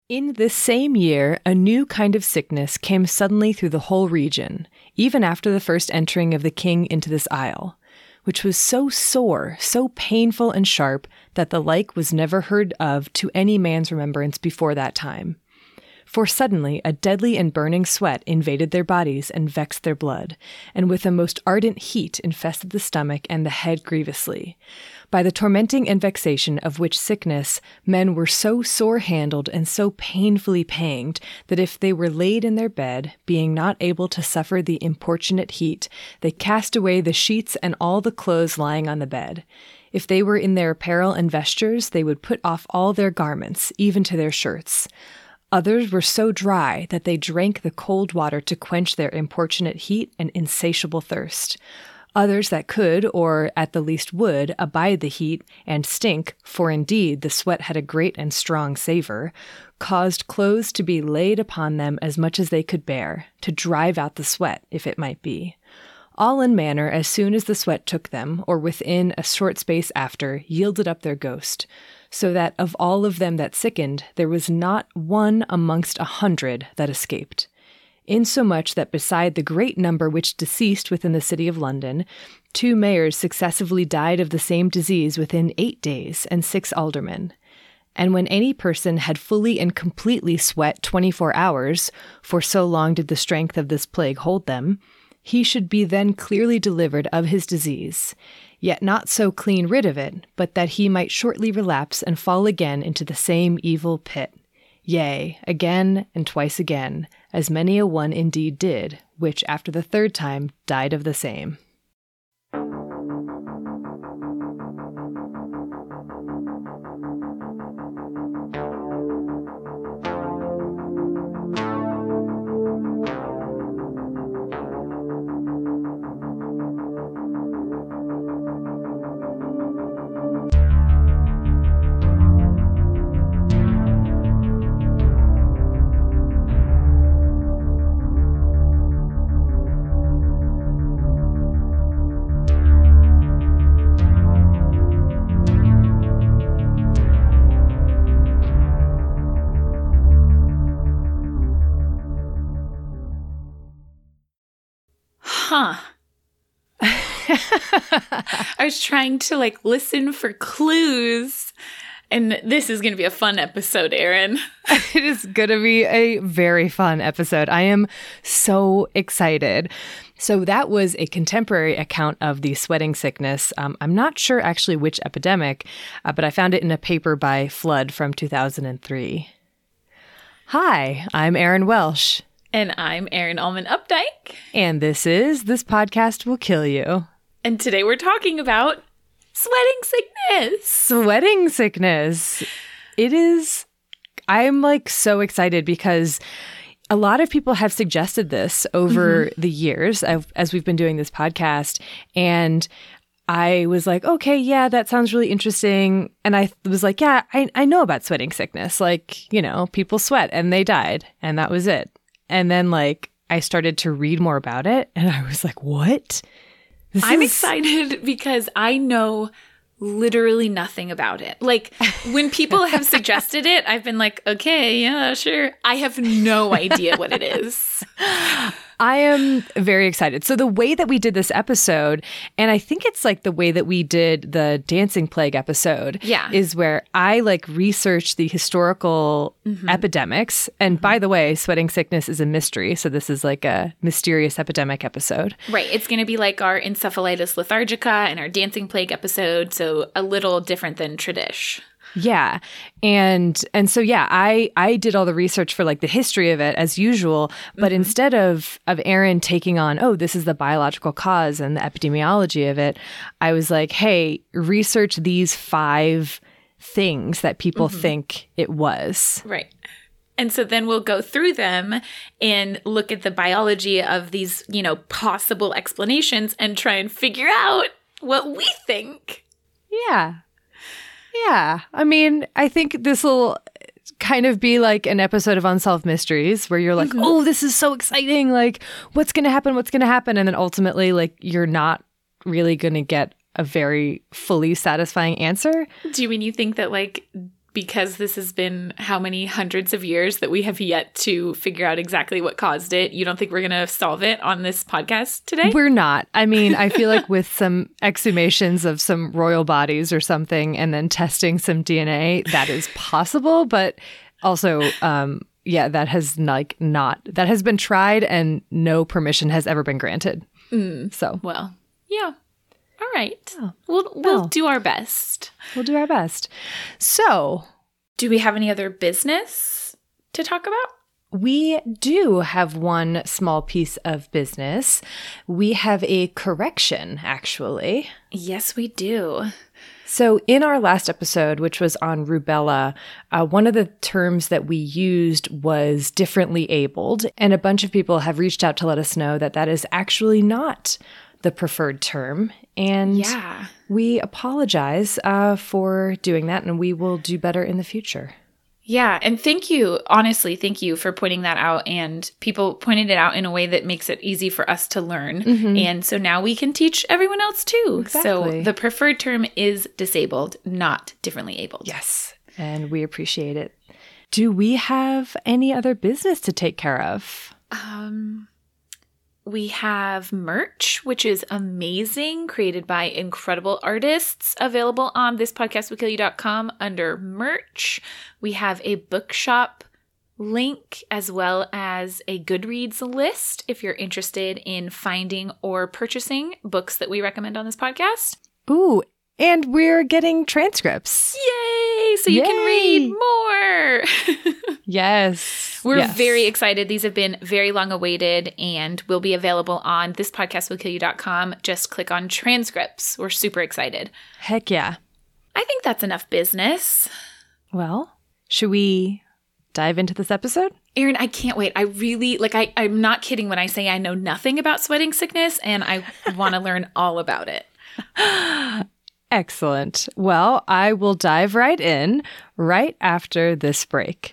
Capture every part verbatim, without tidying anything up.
In this same year, a new kind of sickness came suddenly through the whole region, even after the first entering of the king into this isle, which was so sore, so painful and sharp, that the like was never heard of to any man's remembrance before that time. For suddenly a deadly and burning sweat invaded their bodies and vexed their blood, and with a most ardent heat infested the stomach and the head grievously. By the tormenting and vexation of which sickness men were so sore handled and so painfully panged, that if they were laid in their bed, being not able to suffer the importunate heat, they cast away the sheets and all the clothes lying on the bed. If they were in their apparel and vestures, they would put off all their garments, even to their shirts. Others were so dry that they drank the cold water to quench their importunate heat and insatiable thirst. Others that could, or at the least would, abide the heat and stink, for indeed the sweat had a great and strong savour, caused clothes to be laid upon them as much as they could bear, to drive out the sweat, if it might be. All in manner, as soon as the sweat took them, or within a short space after, yielded up their ghost, so that of all of them that sickened, there was not one amongst a hundred that escaped. Insomuch that beside the great number which deceased within the city of London, two mayors successively died of the same disease within eight days, and six aldermen. And when any person had fully and completely sweat twenty-four hours, for so long did the strength of this plague hold them, he should be then clearly delivered of his disease, yet not so clean rid of it, but that he might shortly relapse and fall again into the same evil pit. Yea, again and twice again, as many a one indeed did, which after the third time died of the same. Huh. I was trying to like listen for clues, and this is going to be a fun episode, Erin. It is going to be a very fun episode. I am so excited. So that was a contemporary account of the sweating sickness. Um, I'm not sure actually which epidemic, uh, but I found it in a paper by Flood from two thousand three. Hi, I'm Erin Welsh. And I'm Erin Allman Updike. And this is This Podcast Will Kill You. And today we're talking about sweating sickness. Sweating sickness. It is, I'm like so excited because a lot of people have suggested this over mm-hmm. the years of, as we've been doing this podcast. And I was like, okay, yeah, that sounds really interesting. And I was like, yeah, I, I know about sweating sickness. Like, you know, people sweat and they died. And that was it. And then, like, I started to read more about it, and I was like, what? This I'm is... excited because I know literally nothing about it. Like, when people have suggested it, I've been like, okay, yeah, sure. I have no idea what it is. I am very excited. So the way that we did this episode, and I think it's like the way that we did the Dancing Plague episode, yeah. is where I like researched the historical mm-hmm. epidemics. And mm-hmm. by the way, sweating sickness is a mystery. So this is like a mysterious epidemic episode. Right. It's going to be like our encephalitis lethargica and our Dancing Plague episode. So a little different than tradish. Yeah. And and so, yeah, I, I did all the research for like the history of it as usual. But mm-hmm. instead of, of Erin taking on, oh, this is the biological cause and the epidemiology of it, I was like, hey, research these five things that people mm-hmm. think it was. Right. And so then we'll go through them and look at the biology of these, you know, possible explanations and try and figure out what we think. Yeah. Yeah. I mean, I think this will kind of be like an episode of Unsolved Mysteries where you're like, mm-hmm. oh, this is so exciting. Like, what's going to happen? What's going to happen? And then ultimately, like, you're not really going to get a very fully satisfying answer. Do you mean you think that, like, because this has been how many hundreds of years that we have yet to figure out exactly what caused it, you don't think we're going to solve it on this podcast today? We're not. I mean, I feel like with some exhumations of some royal bodies or something and then testing some D N A, that is possible. But also, um, yeah, that has like not, that has been tried and no permission has ever been granted. Mm. So, well, yeah. All right. Oh, we'll we'll well. do our best. We'll do our best. So, do we have any other business to talk about? We do have one small piece of business. We have a correction, actually. Yes, we do. So in our last episode, which was on rubella, uh, one of the terms that we used was differently abled. And a bunch of people have reached out to let us know that that is actually not the preferred term. And yeah. we apologize uh, for doing that, and we will do better in the future. Yeah. And thank you, honestly, thank you for pointing that out. And people pointed it out in a way that makes it easy for us to learn. Mm-hmm. And so now we can teach everyone else too. Exactly. So the preferred term is disabled, not differently abled. Yes. And we appreciate it. Do we have any other business to take care of? Um... We have merch, which is amazing, created by incredible artists, available on this podcast will kill you dot com under merch. We have a bookshop link as well as a Goodreads list if you're interested in finding or purchasing books that we recommend on this podcast. Ooh, and we're getting transcripts. Yay! So you Yay. can read more. Yes. We're yes. very excited. These have been very long awaited and will be available on this podcast will kill you dot com. Just click on transcripts. We're super excited. Heck yeah. I think that's enough business. Well, should we dive into this episode? Erin, I can't wait. I really, like, I, I'm not kidding when I say I know nothing about sweating sickness and I want to learn all about it. Excellent. Well, I will dive right in right after this break.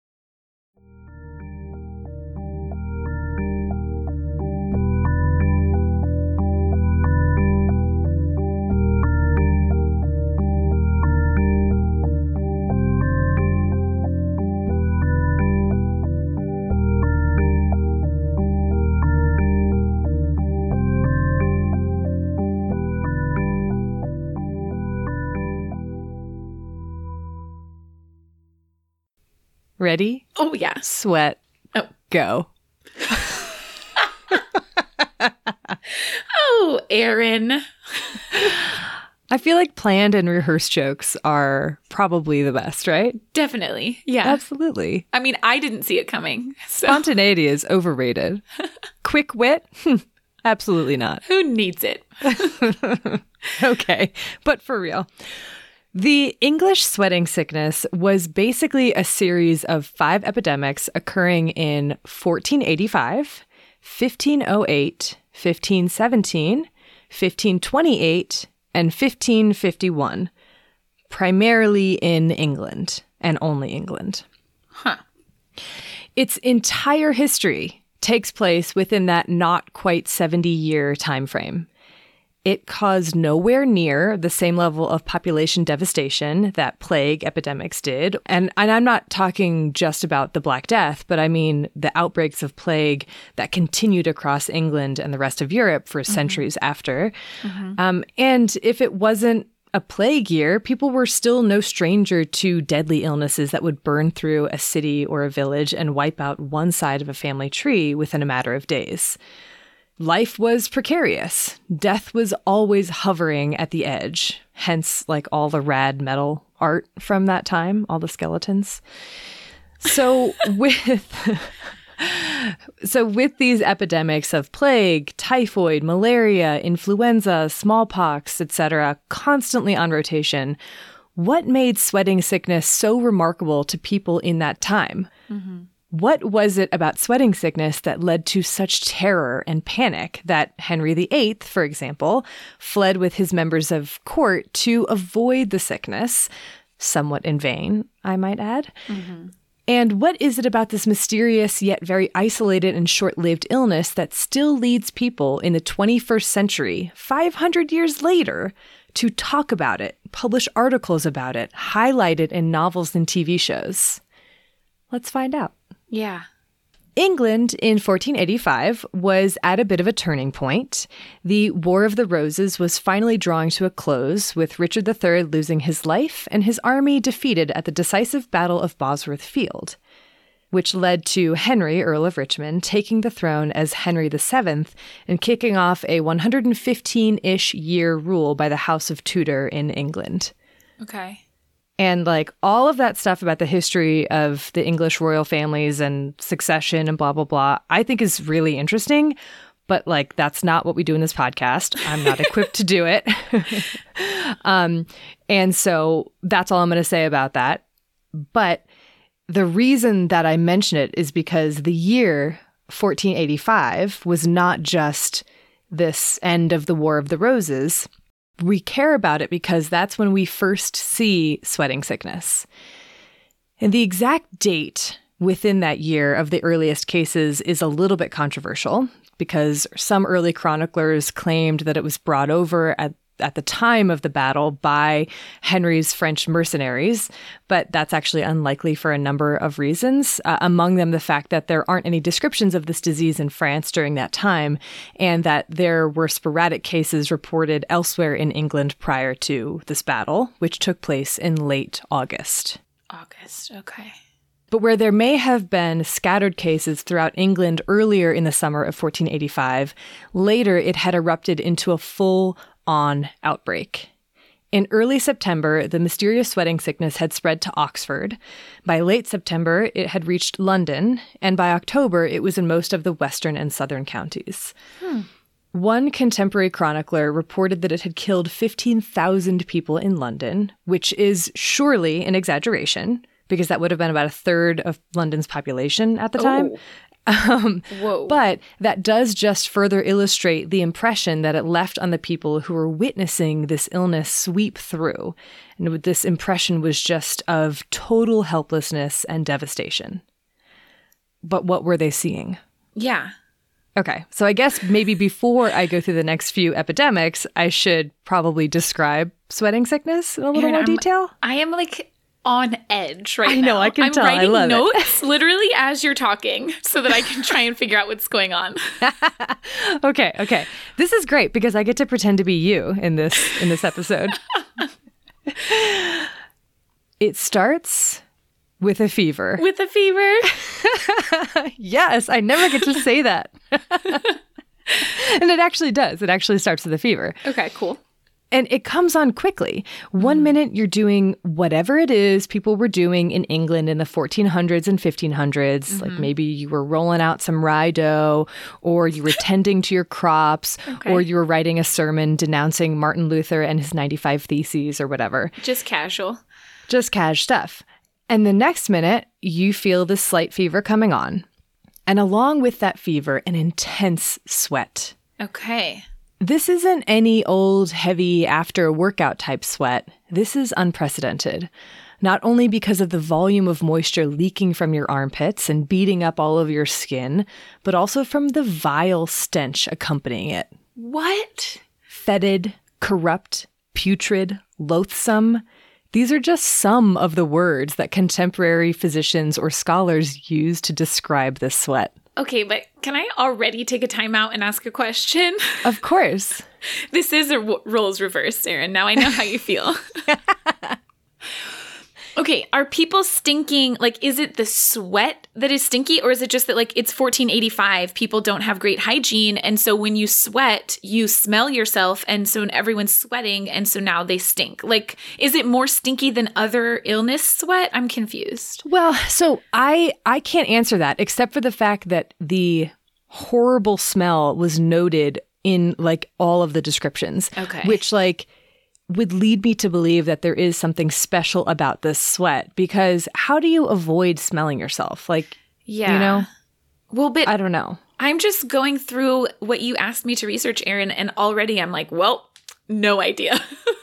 Ready? Oh, yeah. Sweat. Oh. Go. Oh, Erin. I feel like planned and rehearsed jokes are probably the best, right? Definitely. Yeah. Absolutely. I mean, I didn't see it coming. So. Spontaneity is overrated. Quick wit? Absolutely not. Who needs it? Okay, but for real. The English sweating sickness was basically a series of five epidemics occurring in fourteen eighty-five, fifteen oh eight, fifteen seventeen, fifteen twenty-eight, and fifteen fifty-one, primarily in England and only England. Huh. Its entire history takes place within that not quite seventy-year time frame. It caused nowhere near the same level of population devastation that plague epidemics did. And, and I'm not talking just about the Black Death, but I mean the outbreaks of plague that continued across England and the rest of Europe for mm-hmm. centuries after. Mm-hmm. Um, and if it wasn't a plague year, people were still no stranger to deadly illnesses that would burn through a city or a village and wipe out one side of a family tree within a matter of days. Life was precarious. Death was always hovering at the edge, hence like all the rad metal art from that time, all the skeletons. So with so with these epidemics of plague, typhoid, malaria, influenza, smallpox, et cetera, constantly on rotation, what made sweating sickness so remarkable to people in that time? Mm-hmm. What was it about sweating sickness that led to such terror and panic that Henry the Eighth, for example, fled with his members of court to avoid the sickness, somewhat in vain, I might add? Mm-hmm. And what is it about this mysterious yet very isolated and short-lived illness that still leads people in the twenty-first century, five hundred years later, to talk about it, publish articles about it, highlight it in novels and T V shows? Let's find out. Yeah. England in fourteen eighty-five was at a bit of a turning point. The War of the Roses was finally drawing to a close, with Richard the Third losing his life and his army defeated at the decisive Battle of Bosworth Field, which led to Henry, Earl of Richmond, taking the throne as Henry the Seventh and kicking off a one hundred fifteen-ish year rule by the House of Tudor in England. Okay. And like all of that stuff about the history of the English royal families and succession and blah, blah, blah, I think is really interesting. But like, that's not what we do in this podcast. I'm not equipped to do it. um, and so that's all I'm going to say about that. But the reason that I mention it is because the year fourteen eighty-five was not just this end of the War of the Roses. We care about it because that's when we first see sweating sickness. And the exact date within that year of the earliest cases is a little bit controversial because some early chroniclers claimed that it was brought over at at the time of the battle by Henry's French mercenaries, but that's actually unlikely for a number of reasons, uh, among them the fact that there aren't any descriptions of this disease in France during that time, and that there were sporadic cases reported elsewhere in England prior to this battle, which took place in late August. August, okay. But where there may have been scattered cases throughout England earlier in the summer of fourteen eighty-five, later it had erupted into a full on outbreak. In early September, the mysterious sweating sickness had spread to Oxford. By late September, it had reached London, and by October, it was in most of the western and southern counties. Hmm. One contemporary chronicler reported that it had killed fifteen thousand people in London, which is surely an exaggeration, because that would have been about a third of London's population at the time. Oh. Um, Whoa. But that does just further illustrate the impression that it left on the people who were witnessing this illness sweep through. And this impression was just of total helplessness and devastation. But what were they seeing? Yeah. Okay, so I guess maybe before I go through the next few epidemics, I should probably describe sweating sickness in a little Erin, more I'm, detail. I am like on edge right now. I know, now. I can I'm tell. writing I love notes it. literally as you're talking so that I can try and figure out what's going on. okay, okay. This is great because I get to pretend to be you in this in this episode. It starts with a fever. With a fever? Yes, I never get to say that. And it actually does. It actually starts with a fever. Okay, cool. And it comes on quickly. One minute you're doing whatever it is people were doing in England in the fourteen hundreds and fifteen hundreds. Mm-hmm. Like maybe you were rolling out some rye dough, or you were tending to your crops, okay. or you were writing a sermon denouncing Martin Luther and his ninety-five Theses or whatever. Just casual. Just cash stuff. And the next minute, you feel this slight fever coming on. And along with that fever, an intense sweat. Okay. This isn't any old, heavy after-workout type sweat. This is unprecedented. Not only because of the volume of moisture leaking from your armpits and beating up all of your skin, but also from the vile stench accompanying it. What? Fetid, corrupt, putrid, loathsome. These are just some of the words that contemporary physicians or scholars use to describe this sweat. Okay, but can I already take a time out and ask a question? Of course. This is a w- roles reversed, Erin. Now I know how you feel. Okay, are people stinking? Like, is it the sweat that is stinky? Or is it just that, like, it's fourteen eighty-five, people don't have great hygiene, and so when you sweat, you smell yourself, and so everyone's sweating, and so now they stink? Like, is it more stinky than other illness sweat? I'm confused. Well, so I I can't answer that, except for the fact that the horrible smell was noted in, like, all of the descriptions. Okay. Which, like, would lead me to believe that there is something special about this sweat, because how do you avoid smelling yourself? Like, yeah. you know? Well, but I don't know. I'm just going through what you asked me to research, Erin, and already I'm like, well, no idea.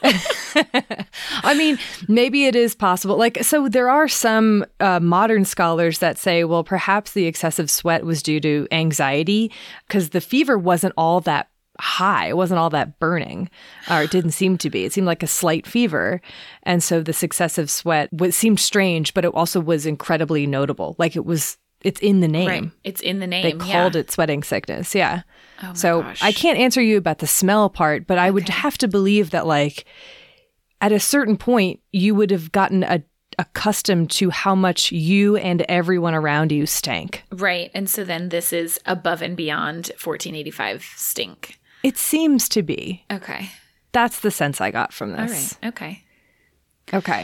I mean, maybe it is possible. Like, so there are some uh, modern scholars that say, well, perhaps the excessive sweat was due to anxiety, because the fever wasn't all that high. It wasn't all that burning, or it didn't seem to be. It seemed like a slight fever. And so this excessive sweat was, seemed strange, but it also was incredibly notable. Like it was, it's in the name. Right. It's in the name. They called yeah. it sweating sickness. Yeah. Oh my so gosh. I can't answer you about the smell part, but I would Okay. have to believe that like at a certain point, you would have gotten a accustomed to how much you and everyone around you stank. Right. And so then this is above and beyond fourteen eighty-five stink. It seems to be. Okay. That's the sense I got from All this. right. Okay. Okay.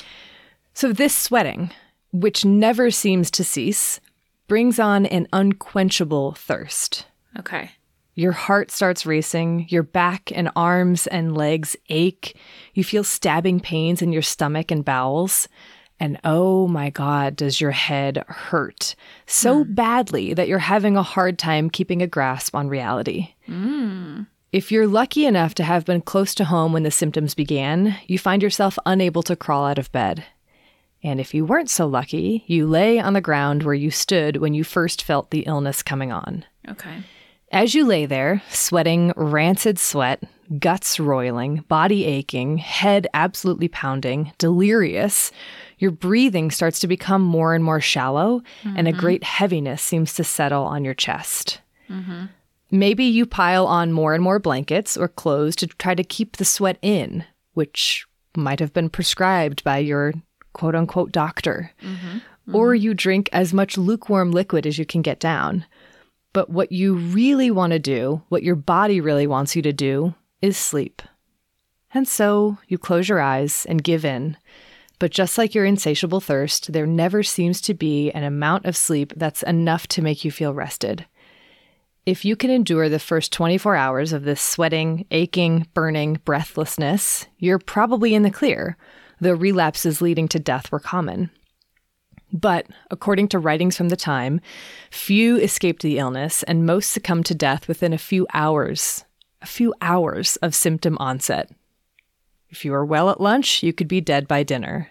So this sweating, which never seems to cease, brings on an unquenchable thirst. Okay. Your heart starts racing, your back and arms and legs ache, you feel stabbing pains in your stomach and bowels, and oh my God, does your head hurt so mm. badly that you're having a hard time keeping a grasp on reality. Mm. If you're lucky enough to have been close to home when the symptoms began, you find yourself unable to crawl out of bed. And if you weren't so lucky, you lay on the ground where you stood when you first felt the illness coming on. Okay. As you lay there, sweating rancid sweat, guts roiling, body aching, head absolutely pounding, delirious, your breathing starts to become more and more shallow, mm-hmm. and a great heaviness seems to settle on your chest. Mm-hmm. Maybe you pile on more and more blankets or clothes to try to keep the sweat in, which might have been prescribed by your quote-unquote doctor. Mm-hmm. Mm-hmm. Or you drink as much lukewarm liquid as you can get down. But what you really want to do, what your body really wants you to do, is sleep. And so you close your eyes and give in. But just like your insatiable thirst, there never seems to be an amount of sleep that's enough to make you feel rested. If you can endure the first twenty-four hours of this sweating, aching, burning breathlessness, you're probably in the clear, though relapses leading to death were common. But, according to writings from the time, few escaped the illness and most succumbed to death within a few hours, a few hours of symptom onset. If you were well at lunch, you could be dead by dinner.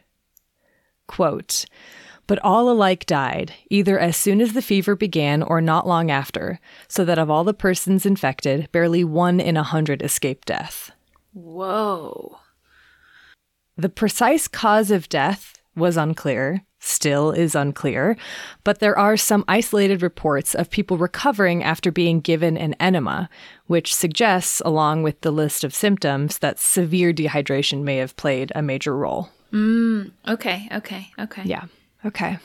Quote, "But all alike died, either as soon as the fever began or not long after, so that of all the persons infected, barely one in a hundred escaped death." Whoa. The precise cause of death was unclear, still is unclear, but there are some isolated reports of people recovering after being given an enema, which suggests, along with the list of symptoms, that severe dehydration may have played a major role. Mm, okay, okay, okay. Yeah, okay.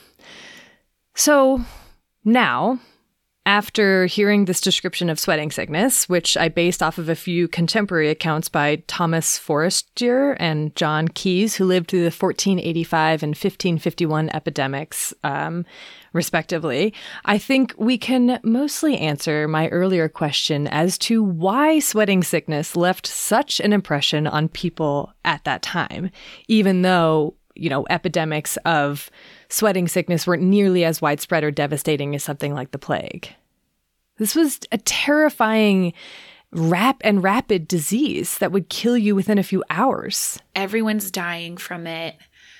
So now, after hearing this description of sweating sickness, which I based off of a few contemporary accounts by Thomas Forestier and John Keyes, who lived through the fourteen eighty-five and fifteen fifty-one epidemics, um, respectively, I think we can mostly answer my earlier question as to why sweating sickness left such an impression on people at that time, even though, you know, epidemics of sweating sickness weren't nearly as widespread or devastating as something like the plague. This was a terrifying rap and rapid disease that would kill you within a few hours. Everyone's dying from it.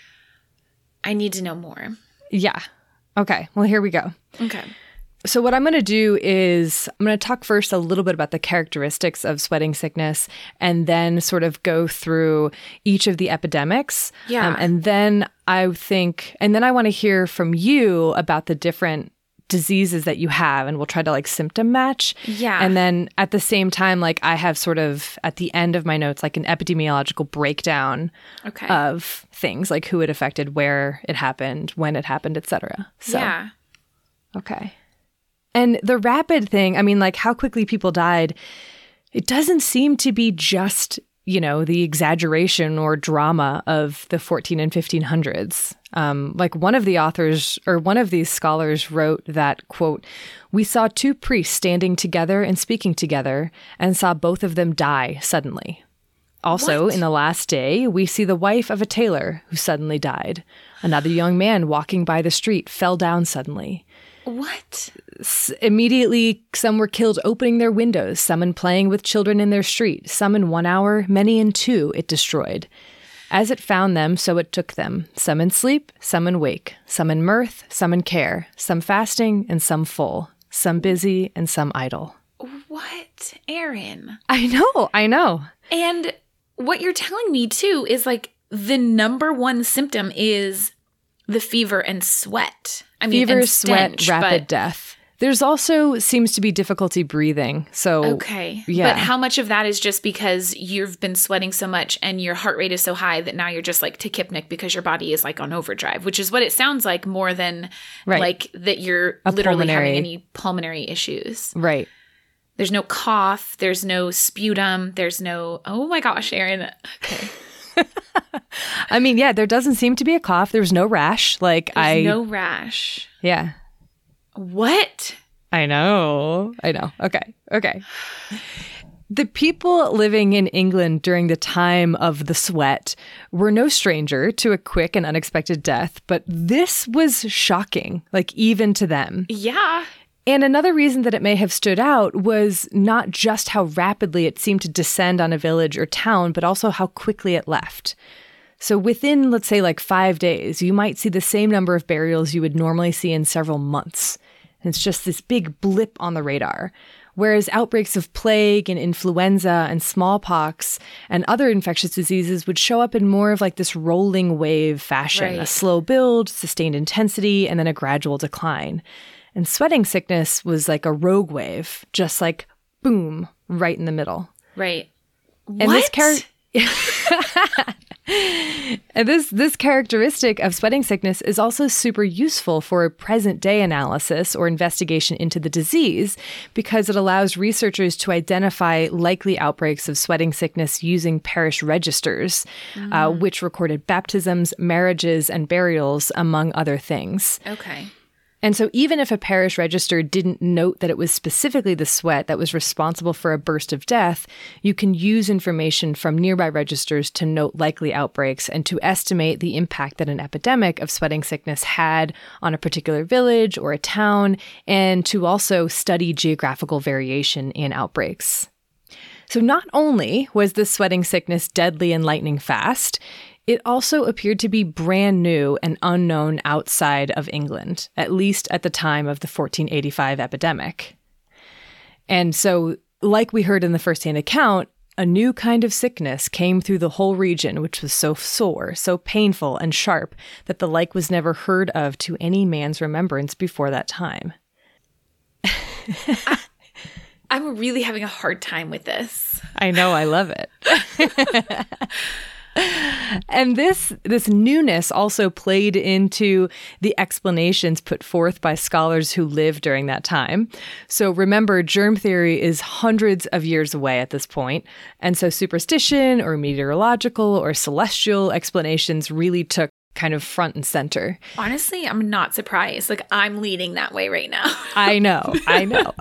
I need to know more. Yeah. Okay. Well, here we go. Okay. So what I'm going to do is I'm going to talk first a little bit about the characteristics of sweating sickness and then sort of go through each of the epidemics. Yeah. Um, and then I think, and then I want to hear from you about the different diseases that you have, and we'll try to like symptom match. Yeah. And then at the same time, like I have sort of at the end of my notes, like an epidemiological breakdown okay. of things, like who it affected, where it happened, when it happened, et cetera. So, yeah. Okay. And the rapid thing, I mean, like how quickly people died, it doesn't seem to be just, you know, the exaggeration or drama of the fourteen and fifteen hundreds. Um, like one of the authors or one of these scholars wrote that, quote, "We saw two priests standing together and speaking together and saw both of them die suddenly. Also, What? in the last day, we see the wife of a tailor who suddenly died. Another young man walking by the street fell down suddenly. What? S- immediately, some were killed opening their windows, some in playing with children in their street, some in one hour, many in two it destroyed. As it found them, so it took them, some in sleep, some in wake, some in mirth, some in care, some fasting, and some full, some busy, and some idle." What? What, Erin? I know, I know. And what you're telling me, too, is like the number one symptom is the fever and sweat. I mean, fever, and stench, sweat, rapid but, death. There's also seems to be difficulty breathing. So, okay. Yeah. But how much of that is just because you've been sweating so much and your heart rate is so high that now you're just like tachypnic because your body is like on overdrive, which is what it sounds like more than right. like that you're A literally pulmonary. having any pulmonary issues. Right. There's no cough. There's no sputum. There's no, oh my gosh, Erin. Okay. I mean, yeah, there doesn't seem to be a cough. There's no rash. Like There's I. no rash. Yeah. What? I know. I know. Okay. Okay. The people living in England during the time of the sweat were no stranger to a quick and unexpected death, but this was shocking, like even to them. Yeah. And another reason that it may have stood out was not just how rapidly it seemed to descend on a village or town, but also how quickly it left. So within, let's say, like five days, you might see the same number of burials you would normally see in several months. And it's just this big blip on the radar. Whereas outbreaks of plague and influenza and smallpox and other infectious diseases would show up in more of like this rolling wave fashion, Right. a slow build, sustained intensity, and then a gradual decline. And sweating sickness was like a rogue wave, just like boom, right in the middle. Right. And what? this char- And this this characteristic of sweating sickness is also super useful for present day analysis or investigation into the disease because it allows researchers to identify likely outbreaks of sweating sickness using parish registers, mm. uh, which recorded baptisms, marriages, and burials, among other things. Okay. And so even if a parish register didn't note that it was specifically the sweat that was responsible for a burst of death, you can use information from nearby registers to note likely outbreaks and to estimate the impact that an epidemic of sweating sickness had on a particular village or a town, and to also study geographical variation in outbreaks. So not only was this sweating sickness deadly and lightning fast, it also appeared to be brand new and unknown outside of England, at least at the time of the fourteen eighty-five epidemic. And so, like we heard in the first-hand account, a new kind of sickness came through the whole region, which was so sore, so painful and sharp that the like was never heard of to any man's remembrance before that time. I, I'm really having a hard time with this. I know, I love it. And this this newness also played into the explanations put forth by scholars who lived during that time. So remember, germ theory is hundreds of years away at this point, and so superstition or meteorological or celestial explanations really took kind of front and center. Honestly, I'm not surprised. Like, I'm leaning that way right now. I know, I know.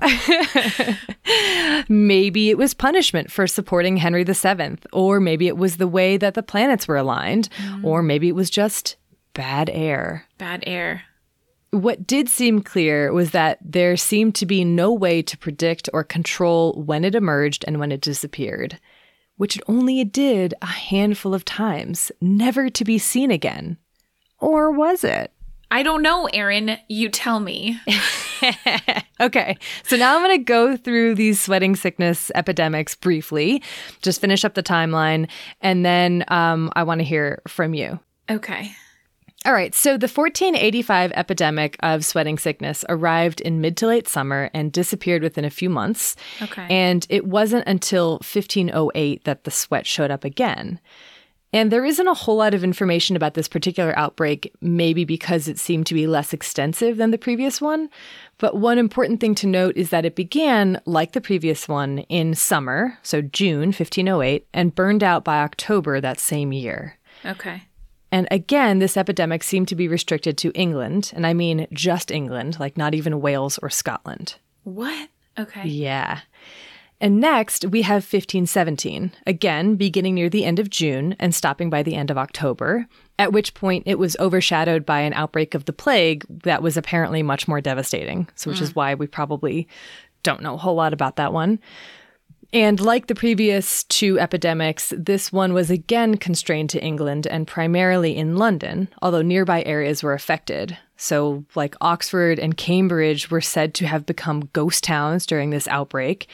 Maybe it was punishment for supporting Henry the Seventh, or maybe it was the way that the planets were aligned, mm. or maybe it was just bad air. Bad air. What did seem clear was that there seemed to be no way to predict or control when it emerged and when it disappeared, which it only did a handful of times, never to be seen again. Or was it? I don't know, Erin. You tell me. Okay, so now I'm going to go through these sweating sickness epidemics briefly, just finish up the timeline, and then um, I want to hear from you. Okay. All right, so the fourteen eighty-five epidemic of sweating sickness arrived in mid to late summer and disappeared within a few months. Okay. And it wasn't until fifteen oh eight that the sweat showed up again. And there isn't a whole lot of information about this particular outbreak, maybe because it seemed to be less extensive than the previous one. But one important thing to note is that it began, like the previous one, in summer, so June fifteen oh eight, and burned out by October that same year. Okay. And again, this epidemic seemed to be restricted to England, and I mean just England, like not even Wales or Scotland. What? Okay. Yeah. And next, we have fifteen seventeen, again, beginning near the end of June and stopping by the end of October, at which point it was overshadowed by an outbreak of the plague that was apparently much more devastating, so which mm. is why we probably don't know a whole lot about that one. And like the previous two epidemics, this one was again constrained to England and primarily in London, although nearby areas were affected. So like Oxford and Cambridge were said to have become ghost towns during this outbreak.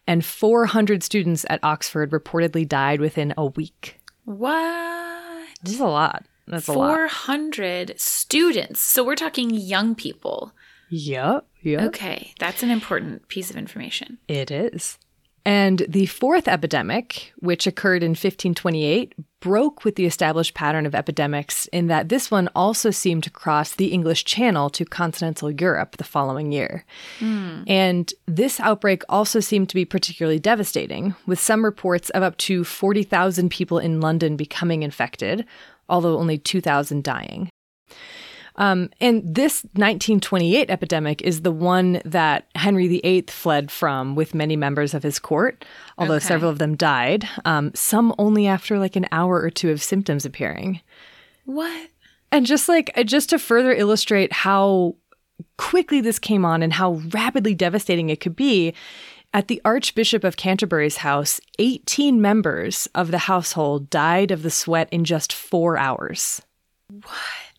and four hundred students at Oxford reportedly died within a week. What? This is a lot. That's a lot. four hundred students. So we're talking young people. Yep, yep. Okay, that's an important piece of information. It is. And the fourth epidemic, which occurred in fifteen twenty-eight, broke with the established pattern of epidemics in that this one also seemed to cross the English Channel to continental Europe the following year. Mm. And this outbreak also seemed to be particularly devastating, with some reports of up to forty thousand people in London becoming infected, although only two thousand dying. Um, and this nineteen twenty-eight epidemic is the one that Henry the Eighth fled from with many members of his court, although okay. several of them died, um, some only after like an hour or two of symptoms appearing. What? And just like, just to further illustrate how quickly this came on and how rapidly devastating it could be, at the Archbishop of Canterbury's house, eighteen members of the household died of the sweat in just four hours. What?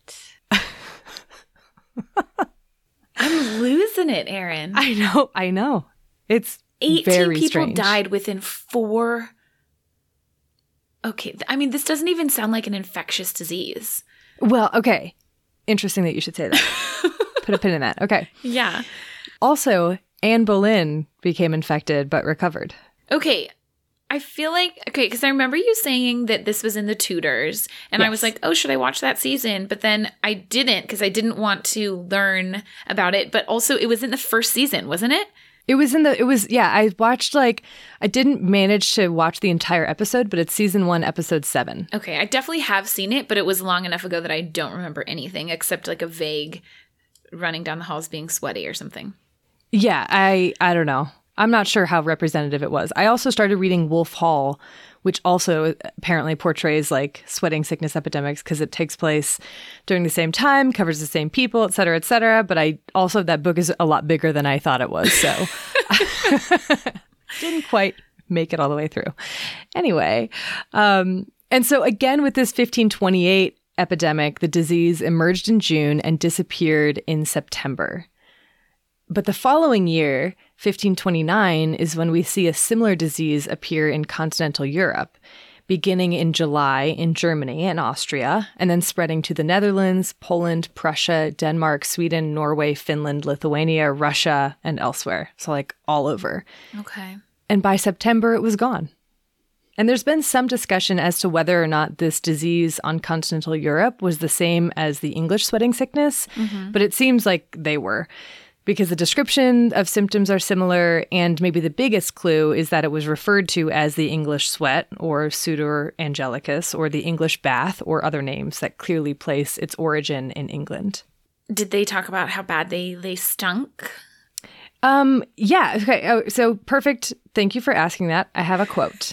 I'm losing it, Erin. I know, I know. It's eighteen very people strange. died within four. Okay, I mean, this doesn't even sound like an infectious disease. Well, okay. Interesting that you should say that. Put a pin in that. Okay. Yeah. Also, Anne Boleyn became infected but recovered. Okay. I feel like, okay, because I remember you saying that this was in the Tudors, and yes. I was like, oh, should I watch that season? But then I didn't, because I didn't want to learn about it. But also, it was in the first season, wasn't it? It was in the, it was, yeah, I watched like, I didn't manage to watch the entire episode, but it's season one, episode seven. Okay, I definitely have seen it, but it was long enough ago that I don't remember anything except like a vague running down the halls being sweaty or something. Yeah, I, I don't know. I'm not sure how representative it was. I also started reading Wolf Hall, which also apparently portrays like sweating sickness epidemics because it takes place during the same time, covers the same people, et cetera, et cetera. But I also, that book is a lot bigger than I thought it was. So didn't quite make it all the way through. Anyway, um, and so again, with this fifteen twenty-eight epidemic, the disease emerged in June and disappeared in September. But the following year, fifteen twenty-nine, is when we see a similar disease appear in continental Europe, beginning in July in Germany and Austria, and then spreading to the Netherlands, Poland, Prussia, Denmark, Sweden, Norway, Finland, Lithuania, Russia, and elsewhere. So like all over. Okay. And by September, it was gone. And there's been some discussion as to whether or not this disease on continental Europe was the same as the English sweating sickness, mm-hmm. but it seems like they were. Because the description of symptoms are similar, and maybe the biggest clue is that it was referred to as the English sweat, or Sudor Angelicus, or the English bath, or other names that clearly place its origin in England. Did they talk about how bad they, they stunk? Um, yeah. Okay. Oh, so perfect. Thank you for asking that. I have a quote.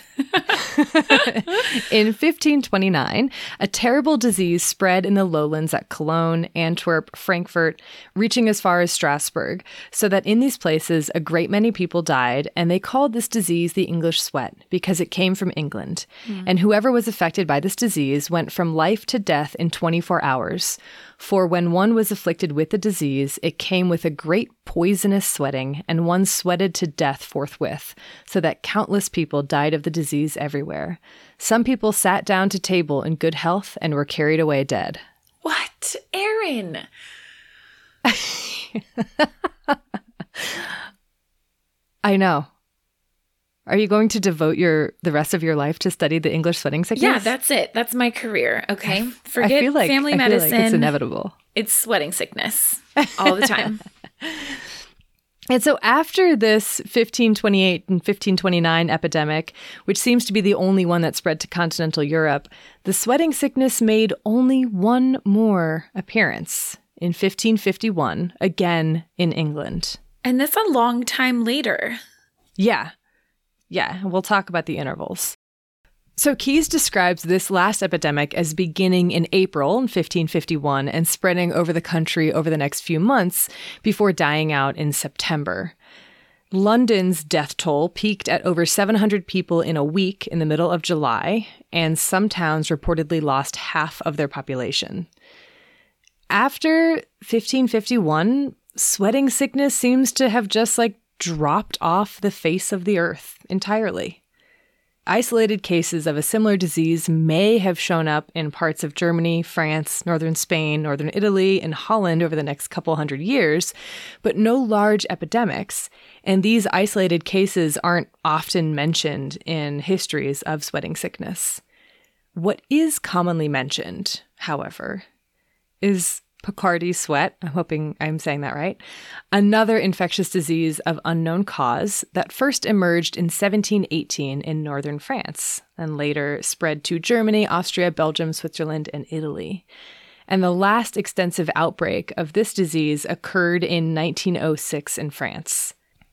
In fifteen twenty-nine, a terrible disease spread in the lowlands at Cologne, Antwerp, Frankfurt, reaching as far as Strasbourg, so that in these places a great many people died, and they called this disease the English sweat because it came from England. Mm. And whoever was affected by this disease went from life to death in twenty-four hours. For when one was afflicted with the disease, it came with a great poisonous sweating, and one sweated to death forthwith, so that countless people died of the disease everywhere. Some people sat down to table in good health and were carried away dead. What? Erin! I know. Are you going to devote your the rest of your life to study the English sweating sickness? Yeah, that's it. That's my career, okay? Forget I feel like, family I medicine. Feel like it's inevitable. It's sweating sickness all the time. And so after this fifteen twenty-eight and fifteen twenty-nine epidemic, which seems to be the only one that spread to continental Europe, the sweating sickness made only one more appearance in fifteen fifty-one, again in England. And that's a long time later. Yeah. Yeah, we'll talk about the intervals. So Keyes describes this last epidemic as beginning in April in fifteen fifty-one and spreading over the country over the next few months before dying out in September. London's death toll peaked at over seven hundred people in a week in the middle of July, and some towns reportedly lost half of their population. After fifteen fifty-one, sweating sickness seems to have just like dropped off the face of the earth entirely. Isolated cases of a similar disease may have shown up in parts of Germany, France, northern Spain, northern Italy, and Holland over the next couple hundred years, but no large epidemics, and these isolated cases aren't often mentioned in histories of sweating sickness. What is commonly mentioned, however, is Picardy sweat, I'm hoping I'm saying that right, another infectious disease of unknown cause that first emerged in seventeen eighteen in northern France and later spread to Germany, Austria, Belgium, Switzerland, and Italy. And the last extensive outbreak of this disease occurred in nineteen oh six in France.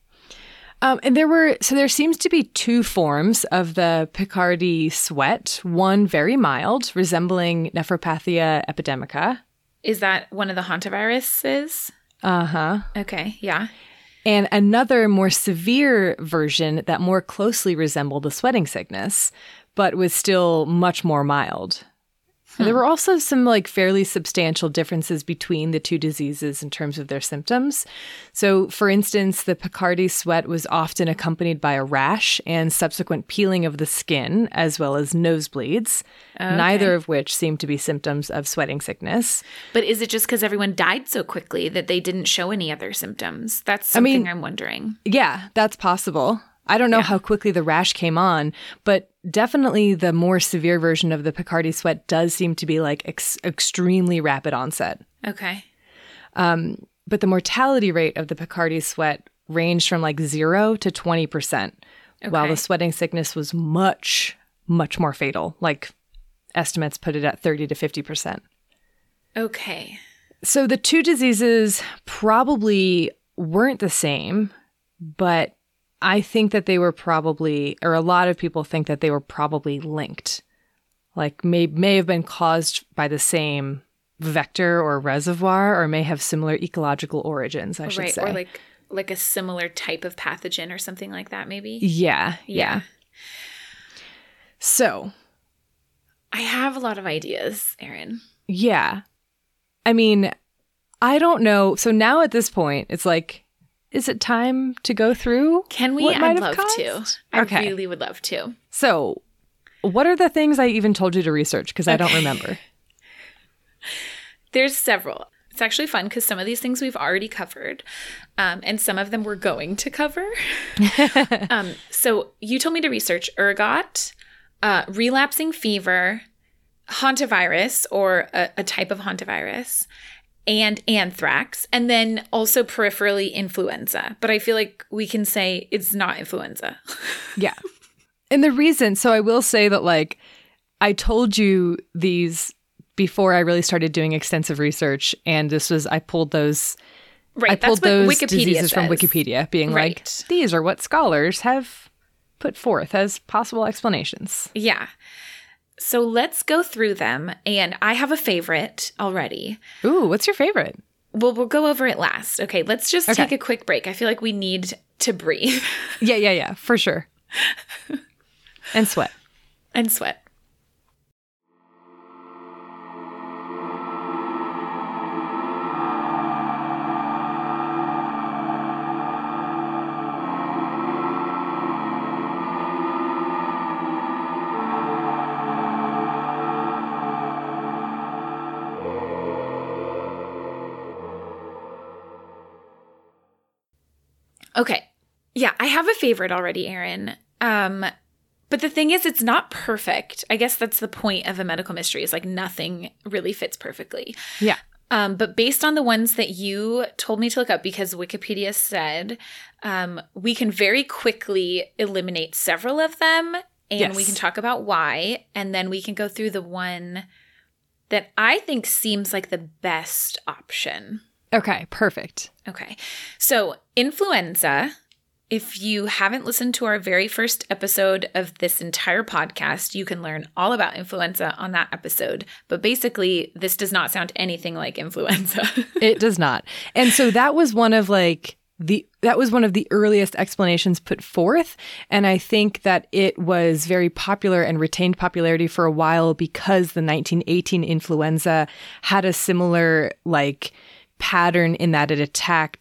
Um, and there were, so there seems to be two forms of the Picardy sweat, one very mild, resembling Nephropathia epidemica. Is that one of the hantaviruses? Uh-huh. Okay, yeah. And another more severe version that more closely resembled the sweating sickness, but was still much more mild. Hmm. There were also some like fairly substantial differences between the two diseases in terms of their symptoms. So, for instance, the Picardy sweat was often accompanied by a rash and subsequent peeling of the skin, as well as nosebleeds, okay. neither of which seemed to be symptoms of sweating sickness. But is it just because everyone died so quickly that they didn't show any other symptoms? That's something I mean, I'm wondering. Yeah, that's possible. I don't know yeah. how quickly the rash came on, but definitely the more severe version of the Picardy sweat does seem to be like ex- extremely rapid onset. Okay. Um, but the mortality rate of the Picardy sweat ranged from like zero to twenty percent, okay. while the sweating sickness was much, much more fatal. Like estimates put it at thirty to fifty percent. Okay. So the two diseases probably weren't the same, but I think that they were probably, or a lot of people think that they were probably linked. Like may may have been caused by the same vector or reservoir, or may have similar ecological origins, I should right, say. Or like like a similar type of pathogen or something like that, maybe? Yeah, yeah. yeah. So. I have a lot of ideas, Erin. Yeah. I mean, I don't know. So now at this point, it's like, is it time to go through? Can we? What I'd love caused? to. I okay. really would love to. So, what are the things I even told you to research? Because okay. I don't remember. There's several. It's actually fun because some of these things we've already covered, um, and some of them we're going to cover. um, so you told me to research ergot, uh, relapsing fever, hantavirus, or a, a type of hantavirus, and anthrax, and then also peripherally influenza. But I feel like we can say it's not influenza. Yeah. And the reason, so I will say that, like, I told you these before I really started doing extensive research, and this was, I pulled those, right, I pulled that's what those Wikipedia diseases says. from Wikipedia, being right. like, these are what scholars have put forth as possible explanations. Yeah. So let's go through them, and I have a favorite already. Ooh, what's your favorite? Well, we'll go over it last. Okay, let's just okay. take a quick break. I feel like we need to breathe. yeah, yeah, yeah, for sure. And sweat. And sweat. Okay. Yeah, I have a favorite already, Erin. Um, but the thing is, it's not perfect. I guess that's the point of a medical mystery, is like nothing really fits perfectly. Yeah. Um, but based on the ones that you told me to look up, because Wikipedia said um, we can very quickly eliminate several of them, and yes. we can talk about why, and then we can go through the one that I think seems like the best option. Okay, perfect. Okay. So influenza, if you haven't listened to our very first episode of this entire podcast, you can learn all about influenza on that episode. But basically, this does not sound anything like influenza. It does not. And so that was one of like the that was one of the earliest explanations put forth. And I think that it was very popular and retained popularity for a while because the nineteen eighteen influenza had a similar like pattern in that it attacked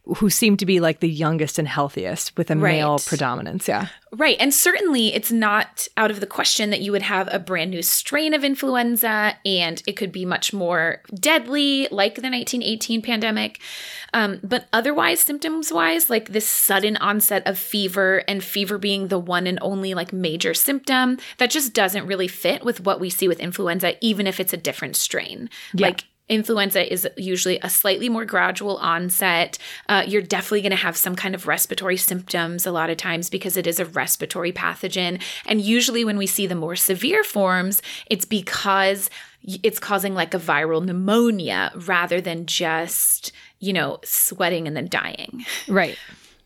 who seem to be like the youngest and healthiest with a Right. male predominance. Yeah. Right. And certainly it's not out of the question that you would have a brand new strain of influenza and it could be much more deadly, like the nineteen eighteen pandemic. Um, but otherwise, symptoms wise, like this sudden onset of fever and fever being the one and only like major symptom, that just doesn't really fit with what we see with influenza, even if it's a different strain. Yeah. Like influenza is usually a slightly more gradual onset. Uh, you're definitely going to have some kind of respiratory symptoms a lot of times because it is a respiratory pathogen. And usually when we see the more severe forms, it's because it's causing like a viral pneumonia rather than just, you know, sweating and then dying. Right.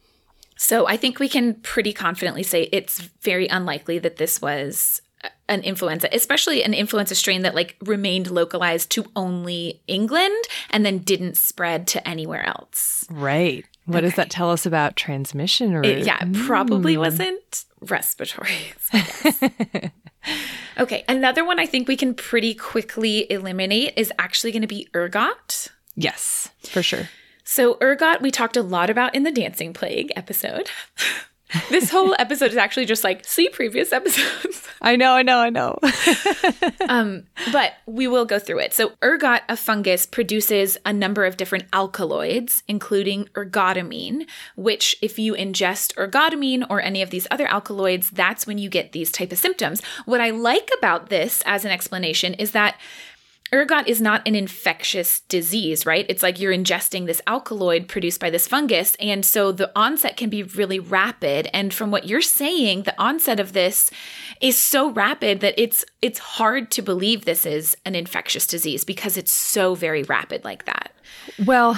So I think we can pretty confidently say it's very unlikely that this was an influenza, especially an influenza strain that like remained localized to only England and then didn't spread to anywhere else. Right. What Okay. does that tell us about transmission route? It, yeah, it probably wasn't respiratory. I guess. Okay, another one I think we can pretty quickly eliminate is actually going to be ergot. Yes, for sure. So ergot we talked a lot about in the Dancing Plague episode. This whole episode is actually just like, see previous episodes. I know, I know, I know. um, but we will go through it. So ergot, a fungus, produces a number of different alkaloids, including ergotamine, which if you ingest ergotamine or any of these other alkaloids, that's when you get these type of symptoms. What I like about this as an explanation is that ergot is not an infectious disease, right? It's like you're ingesting this alkaloid produced by this fungus. And so the onset can be really rapid. And from what you're saying, the onset of this is so rapid that it's it's hard to believe this is an infectious disease because it's so very rapid like that. Well,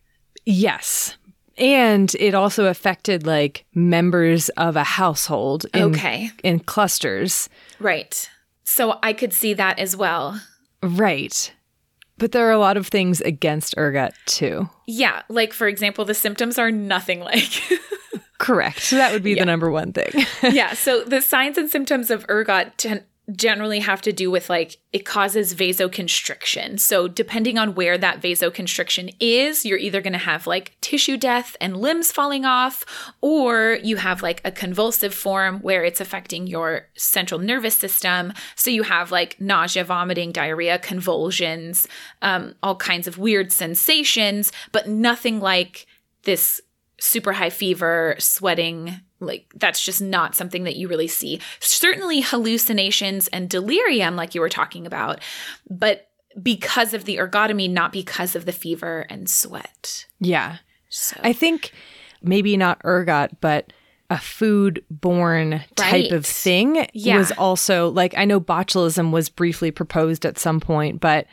yes. And it also affected like members of a household in, Okay. in clusters. Right. So I could see that as well. Right. But there are a lot of things against ergot too. Yeah. Like, for example, the symptoms are nothing like. Correct. So that would be Yeah. the number one thing. Yeah. So the signs and symptoms of ergot ten- generally have to do with like it causes vasoconstriction. So depending on where that vasoconstriction is, you're either going to have like tissue death and limbs falling off, or you have like a convulsive form where it's affecting your central nervous system. So you have like nausea, vomiting, diarrhea, convulsions, um, all kinds of weird sensations, but nothing like this super high fever, sweating. Like that's just not something that you really see. Certainly hallucinations and delirium, like you were talking about, but because of the ergotamine, not because of the fever and sweat. Yeah. So I think maybe not ergot, but a food-borne type Right. of thing Yeah. was also like, I know botulism was briefly proposed at some point, but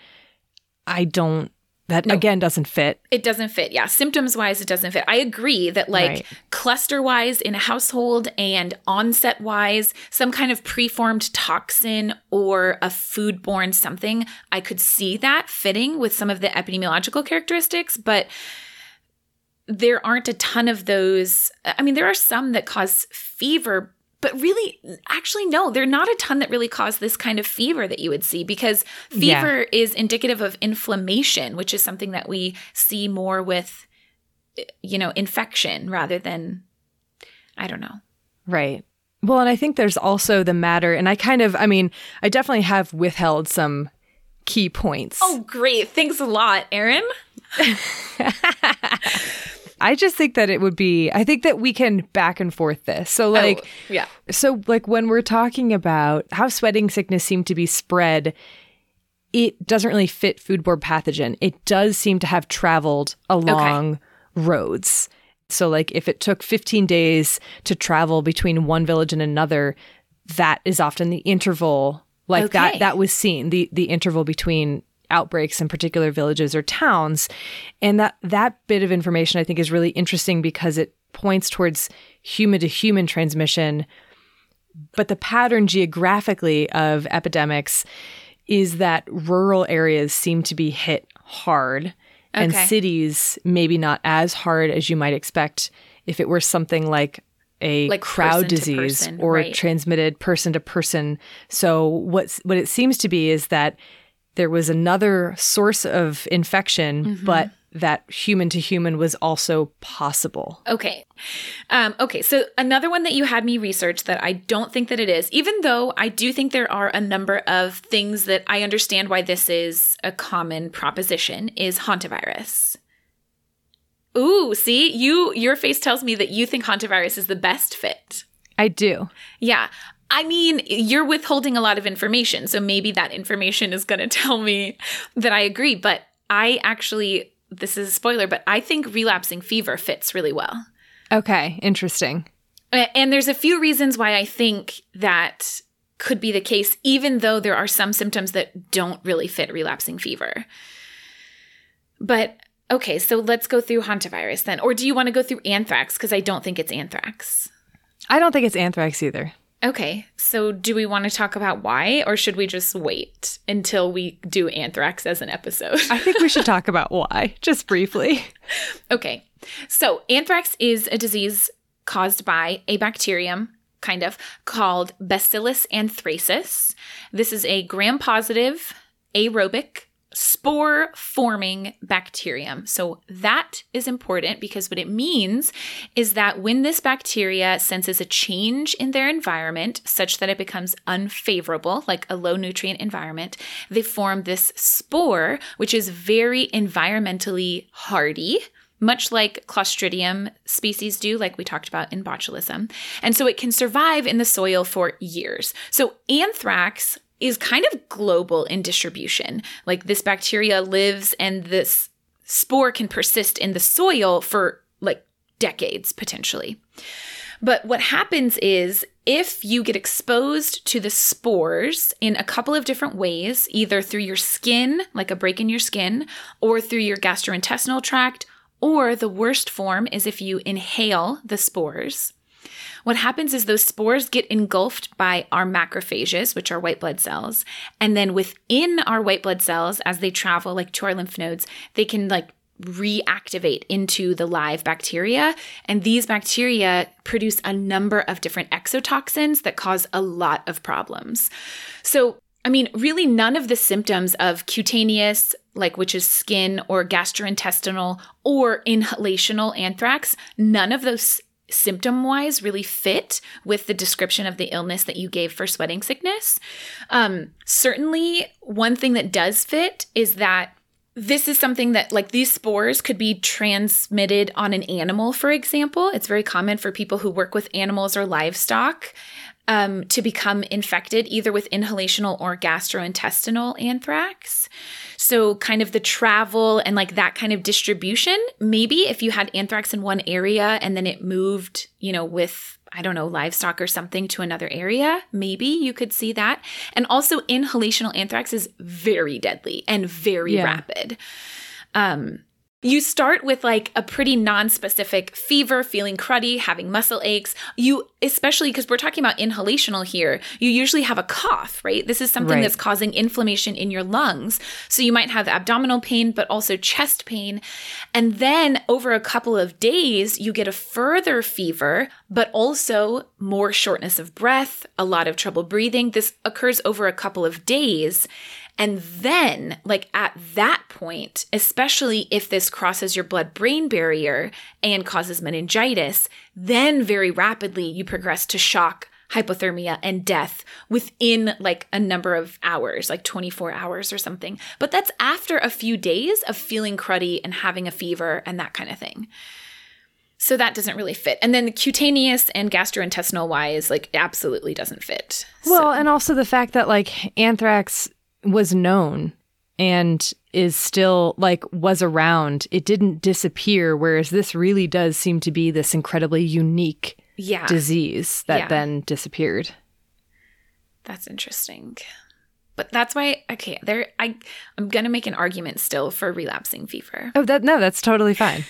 I don't, that No. again doesn't fit. it doesn't fit. Yeah. Symptoms wise, it doesn't fit. I agree that like Right. cluster wise in a household and onset wise, some kind of preformed toxin or a foodborne something, I could see that fitting with some of the epidemiological characteristics, but there aren't a ton of those. I mean, there are some that cause fever, but really, actually, no, there are not a ton that really cause this kind of fever that you would see because fever is indicative of inflammation, which is something that we see more with, you know, infection rather than, I don't know. Right. Well, and I think there's also the matter, and I kind of, I mean, I definitely have withheld some key points. Oh, great. Thanks a lot, Erin. I just think that it would be, I think that we can back and forth this. So like, Oh, yeah. so like when we're talking about how sweating sickness seemed to be spread, it doesn't really fit foodborne pathogen. It does seem to have traveled along roads. So like if it took fifteen days to travel between one village and another, that is often the interval like Okay. that that was seen, the the interval between outbreaks in particular villages or towns. And that that bit of information I think is really interesting because it points towards human to human transmission. But the pattern geographically of epidemics is that rural areas seem to be hit hard and Okay. cities maybe not as hard as you might expect if it were something like a Like crowd person to disease person, or right. transmitted person to person. So what's what it seems to be is that there was another source of infection, Mm-hmm. but that human to human was also possible. Okay. Um, okay. So another one that you had me research that I don't think that it is, even though I do think there are a number of things that I understand why this is a common proposition, is hantavirus. Ooh, see, you, your face tells me that you think hantavirus is the best fit. I do. Yeah. I mean, you're withholding a lot of information, so maybe that information is going to tell me that I agree. But I actually, this is a spoiler, but I think relapsing fever fits really well. Okay, interesting. And there's a few reasons why I think that could be the case, even though there are some symptoms that don't really fit relapsing fever. But okay, so let's go through hantavirus then. Or do you want to go through anthrax? Because I don't think it's anthrax. I don't think it's anthrax either. Okay, so do we want to talk about why, or should we just wait until we do anthrax as an episode? I think we should talk about why, just briefly. Okay, so anthrax is a disease caused by a bacterium, kind of, called Bacillus anthracis. This is a gram-positive, aerobic, spore-forming bacterium. So that is important because what it means is that when this bacteria senses a change in their environment such that it becomes unfavorable, like a low-nutrient environment, they form this spore, which is very environmentally hardy, much like Clostridium species do, like we talked about in botulism. And so it can survive in the soil for years. So anthrax is kind of global in distribution. Like this bacteria lives and this spore can persist in the soil for like decades potentially. But what happens is if you get exposed to the spores in a couple of different ways, either through your skin, like a break in your skin, or through your gastrointestinal tract, or the worst form is if you inhale the spores. What happens is those spores get engulfed by our macrophages, which are white blood cells. And then within our white blood cells, as they travel like to our lymph nodes, they can like reactivate into the live bacteria. And these bacteria produce a number of different exotoxins that cause a lot of problems. So, I mean, really none of the symptoms of cutaneous, like which is skin, or gastrointestinal or inhalational anthrax, none of those symptom-wise really fit with the description of the illness that you gave for sweating sickness. Um, certainly, one thing that does fit is that this is something that, like, these spores could be transmitted on an animal, for example. It's very common for people who work with animals or livestock um, to become infected either with inhalational or gastrointestinal anthrax. So kind of the travel and like that kind of distribution, maybe if you had anthrax in one area and then it moved, you know, with, I don't know, livestock or something to another area, maybe you could see that. And also inhalational anthrax is very deadly and very yeah. rapid. Um, You start with like a pretty non-specific fever, feeling cruddy, having muscle aches. You, especially because we're talking about inhalational here, you usually have a cough, right? This is something right. that's causing inflammation in your lungs. So you might have abdominal pain, but also chest pain. And then over a couple of days, you get a further fever, but also more shortness of breath, a lot of trouble breathing. This occurs over a couple of days. And then, like at that point, especially if this crosses your blood-brain barrier and causes meningitis, then very rapidly you progress to shock, hypothermia, and death within like a number of hours, like twenty-four hours or something. But that's after a few days of feeling cruddy and having a fever and that kind of thing. So that doesn't really fit. And then the cutaneous and gastrointestinal wise, like absolutely doesn't fit. Well, so. And also the fact that like anthrax was known and is still like was around. It didn't disappear, whereas this really does seem to be this incredibly unique yeah. disease that yeah. then disappeared. That's interesting. But that's why, okay, there I I'm gonna make an argument still for relapsing fever. Oh, that no, that's totally fine.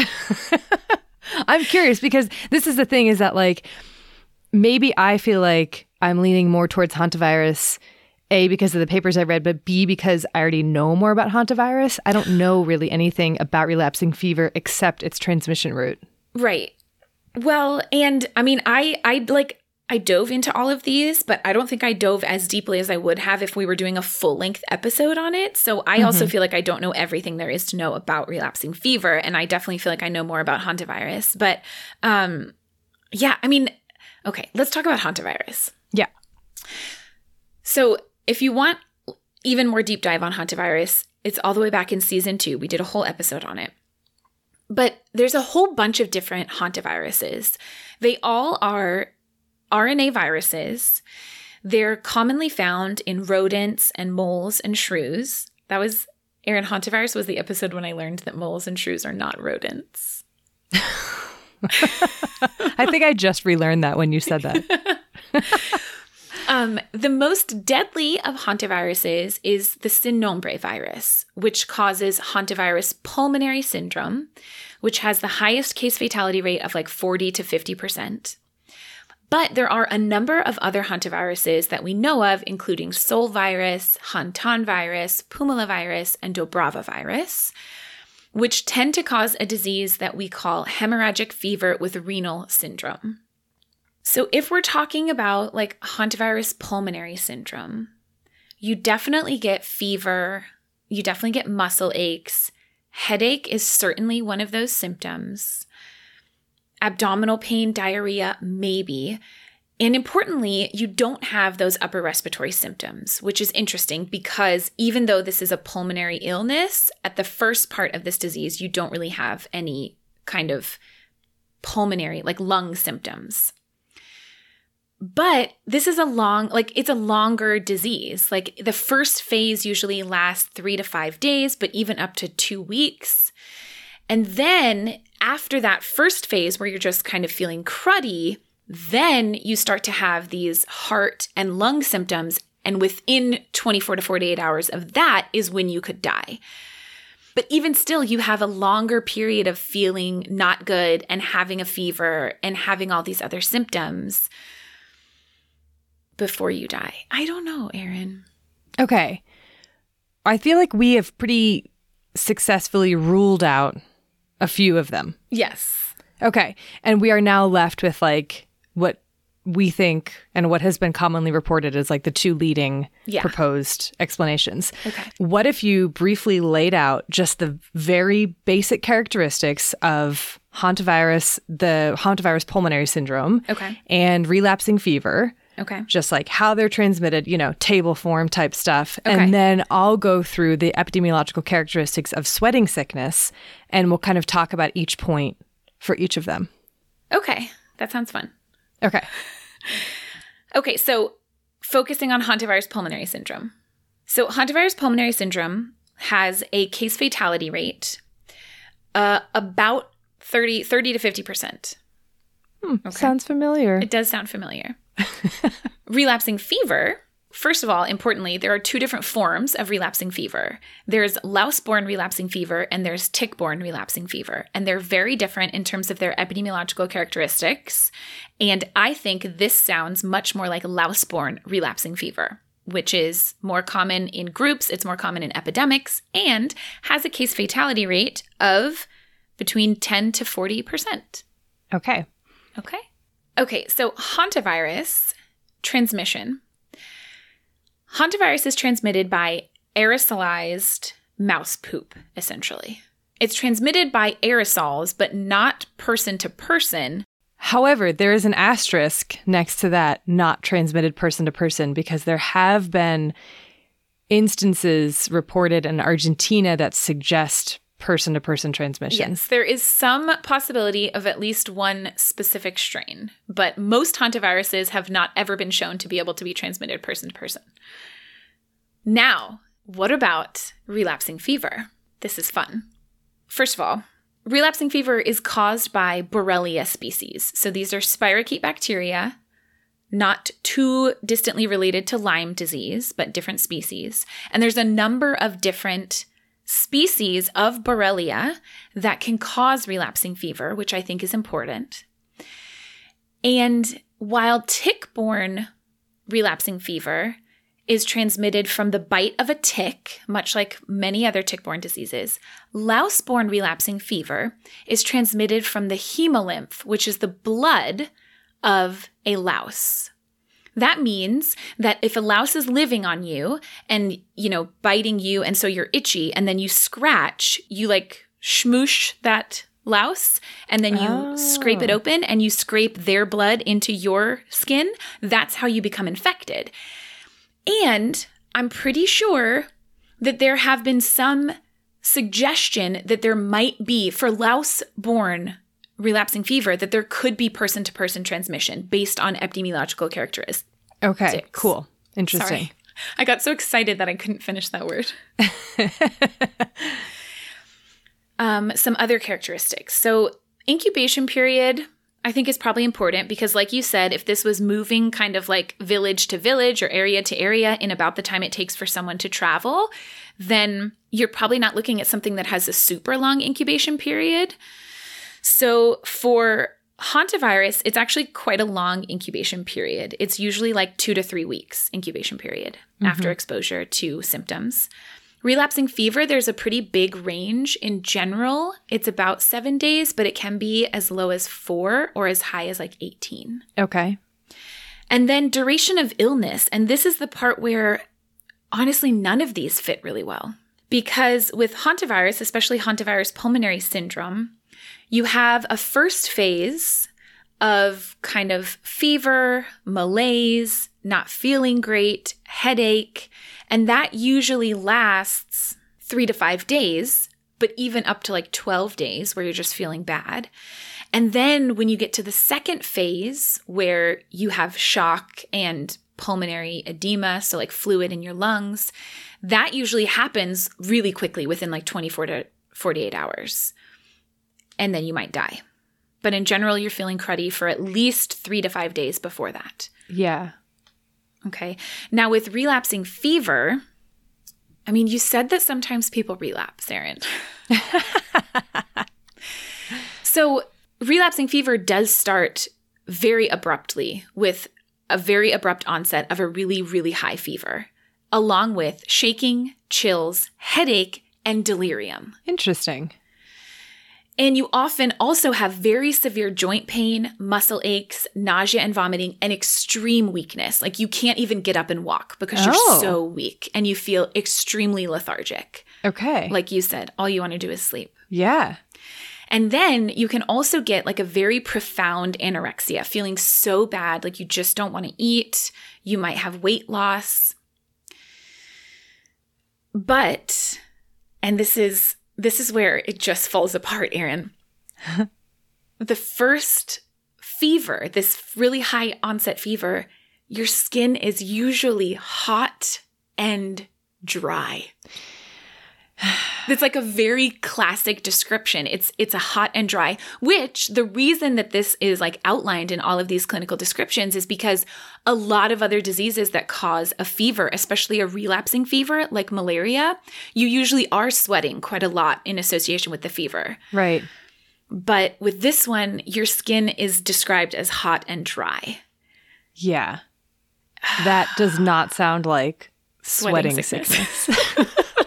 I'm curious because this is the thing is that like maybe I feel like I'm leaning more towards hantavirus, A, because of the papers I read, but B, because I already know more about hantavirus. I don't know really anything about relapsing fever except its transmission route. Right. Well, and I mean, I, I like, I dove into all of these, but I don't think I dove as deeply as I would have if we were doing a full-length episode on it. So I mm-hmm. also feel like I don't know everything there is to know about relapsing fever, and I definitely feel like I know more about hantavirus. But um, yeah, I mean, okay, let's talk about hantavirus. Yeah. So if you want even more deep dive on hantavirus, it's all the way back in season two. We did a whole episode on it. But there's a whole bunch of different hantaviruses. They all are R N A viruses. They're commonly found in rodents and moles and shrews. That was, Erin, hantavirus was the episode when I learned that moles and shrews are not rodents. I think I just relearned that when you said that. um, the most deadly of hantaviruses is the Cynombre virus, which causes hantavirus pulmonary syndrome, which has the highest case fatality rate of like forty to fifty percent. But there are a number of other hantaviruses that we know of, including Sol virus, Hantan virus, Pumala virus, and Dobrava virus, which tend to cause a disease that we call hemorrhagic fever with renal syndrome. So if we're talking about like hantavirus pulmonary syndrome, you definitely get fever, you definitely get muscle aches. Headache is certainly one of those symptoms. Abdominal pain, diarrhea, maybe. And importantly, you don't have those upper respiratory symptoms, which is interesting because even though this is a pulmonary illness, at the first part of this disease, you don't really have any kind of pulmonary, like lung symptoms. But this is a long, like it's a longer disease. Like the first phase usually lasts three to five days, but even up to two weeks. And then after that first phase where you're just kind of feeling cruddy, then you start to have these heart and lung symptoms. And within twenty-four to forty-eight hours of that is when you could die. But even still, you have a longer period of feeling not good and having a fever and having all these other symptoms before you die. I don't know, Erin. Okay. I feel like we have pretty successfully ruled out a few of them. Yes. Okay. And we are now left with like what we think and what has been commonly reported as like the two leading yeah. proposed explanations. Okay. What if you briefly laid out just the very basic characteristics of hantavirus, the hantavirus pulmonary syndrome, okay. and relapsing fever? Okay. Just like how they're transmitted, you know, table form type stuff. Okay. And then I'll go through the epidemiological characteristics of sweating sickness, and we'll kind of talk about each point for each of them. Okay. That sounds fun. Okay. Okay. So focusing on hantavirus pulmonary syndrome. So hantavirus pulmonary syndrome has a case fatality rate uh, about thirty, thirty to fifty percent. Hmm, okay. Sounds familiar. It does sound familiar. Relapsing fever, first of all, importantly, there are two different forms of relapsing fever. There's louse-borne relapsing fever and there's tick-borne relapsing fever. And they're very different in terms of their epidemiological characteristics. And I think this sounds much more like louse-borne relapsing fever, which is more common in groups, it's more common in epidemics, and has a case fatality rate of between ten to forty percent. Okay. Okay. Okay, so hantavirus transmission. Hantavirus is transmitted by aerosolized mouse poop, essentially. It's transmitted by aerosols, but not person to person. However, there is an asterisk next to that, not transmitted person to person, because there have been instances reported in Argentina that suggest person-to-person transmission. Yes, there is some possibility of at least one specific strain, but most hantaviruses have not ever been shown to be able to be transmitted person-to-person. Now, what about relapsing fever? This is fun. First of all, relapsing fever is caused by Borrelia species. So these are spirochete bacteria, not too distantly related to Lyme disease, but different species. And there's a number of different species of Borrelia that can cause relapsing fever, which I think is important. And while tick-borne relapsing fever is transmitted from the bite of a tick, much like many other tick-borne diseases, louse-borne relapsing fever is transmitted from the hemolymph, which is the blood of a louse. That means that if a louse is living on you and, you know, biting you, and so you're itchy, and then you scratch, you like smoosh that louse, and then you oh. scrape it open and you scrape their blood into your skin, that's how you become infected. And I'm pretty sure that there have been some suggestion that there might be, for louse-borne relapsing fever, that there could be person-to-person transmission based on epidemiological characteristics. Okay, cool. Interesting. Sorry. I got so excited that I couldn't finish that word. um, some other characteristics. So incubation period, I think, is probably important because, like you said, if this was moving kind of like village to village or area to area in about the time it takes for someone to travel, then you're probably not looking at something that has a super long incubation period. So for hantavirus, it's actually quite a long incubation period. It's usually like two to three weeks incubation period mm-hmm. after exposure to symptoms. Relapsing fever, there's a pretty big range. In general, it's about seven days, but it can be as low as four or as high as like eighteen. Okay. And then duration of illness. And this is the part where honestly none of these fit really well. Because with hantavirus, especially hantavirus pulmonary syndrome, you have a first phase of kind of fever, malaise, not feeling great, headache, and that usually lasts three to five days, but even up to like twelve days where you're just feeling bad. And then when you get to the second phase where you have shock and pulmonary edema, so like fluid in your lungs, that usually happens really quickly within like twenty-four to forty-eight hours. And then you might die. But in general, you're feeling cruddy for at least three to five days before that. Yeah. Okay. Now with relapsing fever, I mean, you said that sometimes people relapse, Erin. So relapsing fever does start very abruptly with a very abrupt onset of a really, really high fever, along with shaking, chills, headache, and delirium. Interesting. And you often also have very severe joint pain, muscle aches, nausea and vomiting, and extreme weakness. Like you can't even get up and walk because you're oh. so weak and you feel extremely lethargic. Okay. Like you said, all you want to do is sleep. Yeah. And then you can also get like a very profound anorexia, feeling so bad, like you just don't want to eat. You might have weight loss. But, and this is... This is where it just falls apart, Erin. The first fever, this really high onset fever, your skin is usually hot and dry. That's like a very classic description. It's it's a hot and dry, which the reason that this is like outlined in all of these clinical descriptions is because a lot of other diseases that cause a fever, especially a relapsing fever like malaria, you usually are sweating quite a lot in association with the fever. Right. But with this one, your skin is described as hot and dry. Yeah. That does not sound like sweating, sweating sickness. sickness.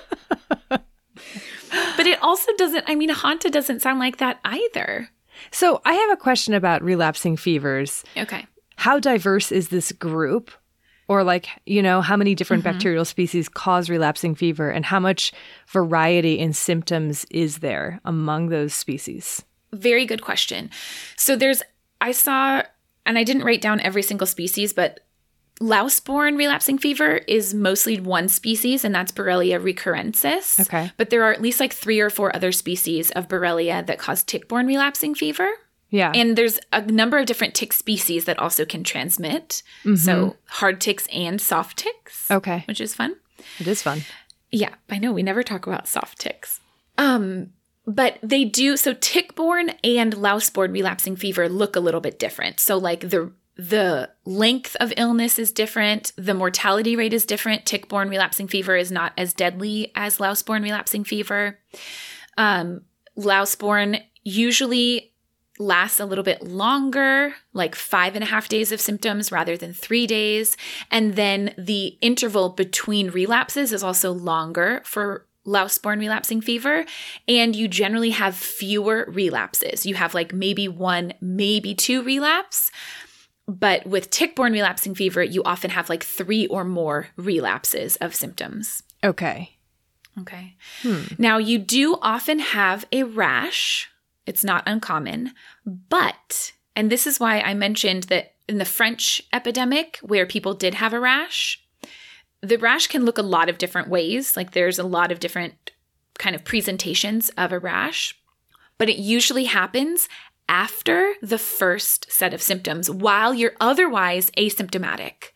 But it also doesn't, I mean, Hanta doesn't sound like that either. So I have a question about relapsing fevers. Okay. How diverse is this group? Or like, you know, how many different mm-hmm. bacterial species cause relapsing fever and how much variety in symptoms is there among those species? Very good question. So there's, I saw, and I didn't write down every single species, but louse-borne relapsing fever is mostly one species, and that's Borrelia recurrensis. Okay. But there are at least like three or four other species of Borrelia that cause tick-borne relapsing fever. Yeah. And there's a number of different tick species that also can transmit. Mm-hmm. So hard ticks and soft ticks. Okay. Which is fun. It is fun. Yeah. I know. We never talk about soft ticks. Um, but they do. So tick-borne and louse-borne relapsing fever look a little bit different. So like the The length of illness is different. The mortality rate is different. Tick-borne relapsing fever is not as deadly as louse-borne relapsing fever. Um, louse-borne usually lasts a little bit longer, like five and a half days of symptoms rather than three days. And then the interval between relapses is also longer for louse-borne relapsing fever. And you generally have fewer relapses. You have like maybe one, maybe two relapse. But with tick-borne relapsing fever, you often have like three or more relapses of symptoms. Okay. Okay. Hmm. Now, you do often have a rash. It's not uncommon. But, and this is why I mentioned that in the French epidemic, where people did have a rash, the rash can look a lot of different ways. Like there's a lot of different kind of presentations of a rash. But it usually happens after the first set of symptoms while you're otherwise asymptomatic.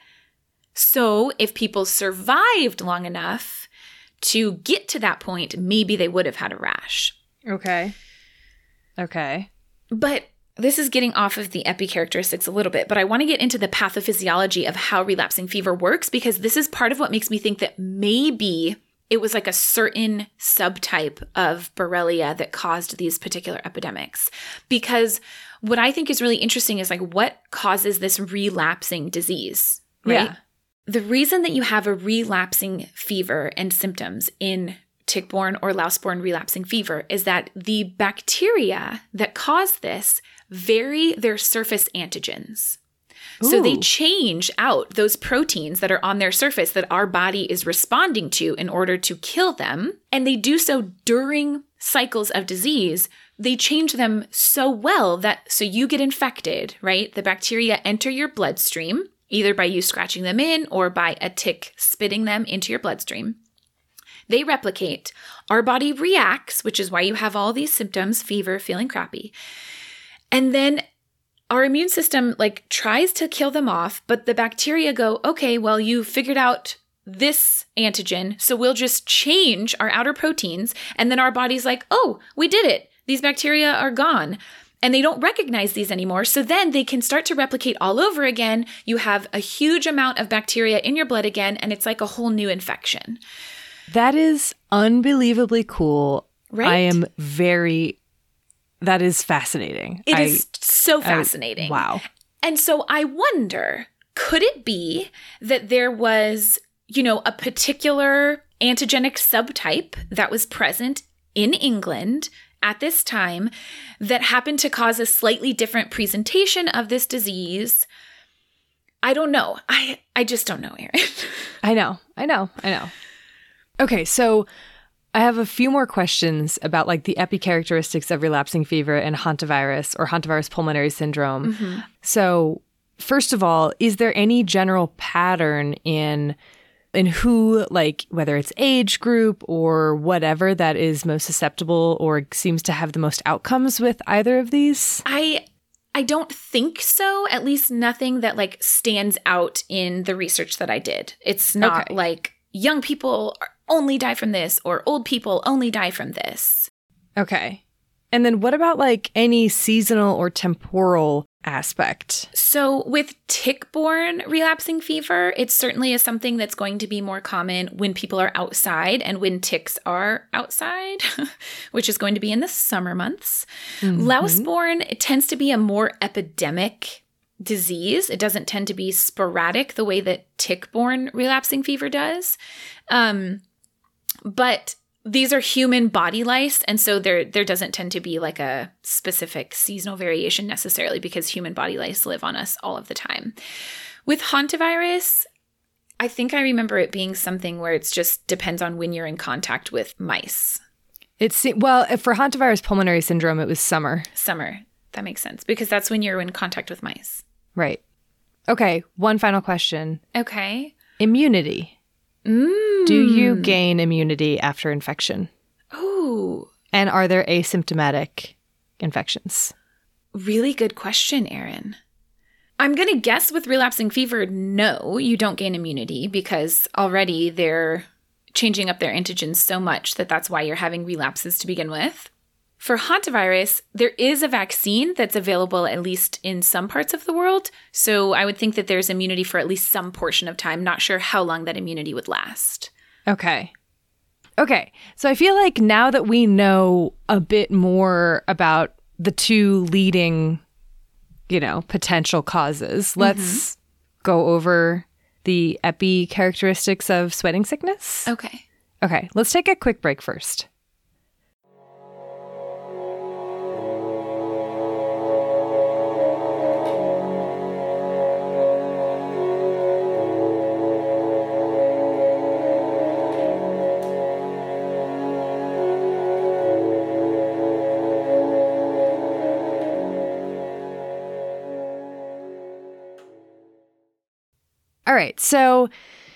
So if people survived long enough to get to that point, maybe they would have had a rash. Okay. Okay. But this is getting off of the epi characteristics a little bit, but I want to get into the pathophysiology of how relapsing fever works, because this is part of what makes me think that maybe it was like a certain subtype of Borrelia that caused these particular epidemics. Because what I think is really interesting is like what causes this relapsing disease, right? Yeah. The reason that you have a relapsing fever and symptoms in tick-borne or louse-borne relapsing fever is that the bacteria that cause this vary their surface antigens. So they Ooh. change out those proteins that are on their surface that our body is responding to in order to kill them. And they do so during cycles of disease. They change them so well that so you get infected, right? The bacteria enter your bloodstream, either by you scratching them in or by a tick spitting them into your bloodstream. They replicate. Our body reacts, which is why you have all these symptoms, fever, feeling crappy. And then our immune system like tries to kill them off, but the bacteria go, okay, well, you figured out this antigen, so we'll just change our outer proteins. And then our body's like, oh, we did it. These bacteria are gone. And they don't recognize these anymore. So then they can start to replicate all over again. You have a huge amount of bacteria in your blood again, and it's like a whole new infection. That is unbelievably cool. Right? I am very, that is fascinating. It I, is so fascinating. I, wow. And so I wonder, could it be that there was, you know, a particular antigenic subtype that was present in England at this time that happened to cause a slightly different presentation of this disease? I don't know. I, I just don't know, Erin. I know. I know. I know. Okay, so I have a few more questions about like the epicharacteristics of relapsing fever and hantavirus or hantavirus pulmonary syndrome. Mm-hmm. So first of all, is there any general pattern in in who, like whether it's age group or whatever, that is most susceptible or seems to have the most outcomes with either of these? I I don't think so. At least nothing that like stands out in the research that I did. It's not Okay. like young people only die from this or old people only die from this. Okay. And then what about like any seasonal or temporal aspect? So with tick-borne relapsing fever, it certainly is something that's going to be more common when people are outside and when ticks are outside, which is going to be in the summer months. Mm-hmm. Louse-borne, it tends to be a more epidemic disease. It doesn't tend to be sporadic the way that tick-borne relapsing fever does. Um, but these are human body lice, and so there there doesn't tend to be like a specific seasonal variation necessarily because human body lice live on us all of the time. With hantavirus, I think I remember it being something where it just depends on when you're in contact with mice. It's well, for hantavirus pulmonary syndrome, it was summer. Summer. That makes sense because that's when you're in contact with mice. Right. Okay, one final question. Okay. Immunity. Mm. Do you gain immunity after infection? Ooh. And are there asymptomatic infections? Really good question, Erin. I'm going to guess with relapsing fever, no, you don't gain immunity because already they're changing up their antigens so much that that's why you're having relapses to begin with. For hantavirus, there is a vaccine that's available at least in some parts of the world. So I would think that there's immunity for at least some portion of time. Not sure how long that immunity would last. Okay. Okay. So I feel like now that we know a bit more about the two leading, you know, potential causes, let's mm-hmm. go over the epi characteristics of sweating sickness. Okay. Okay. Let's take a quick break first. All right. So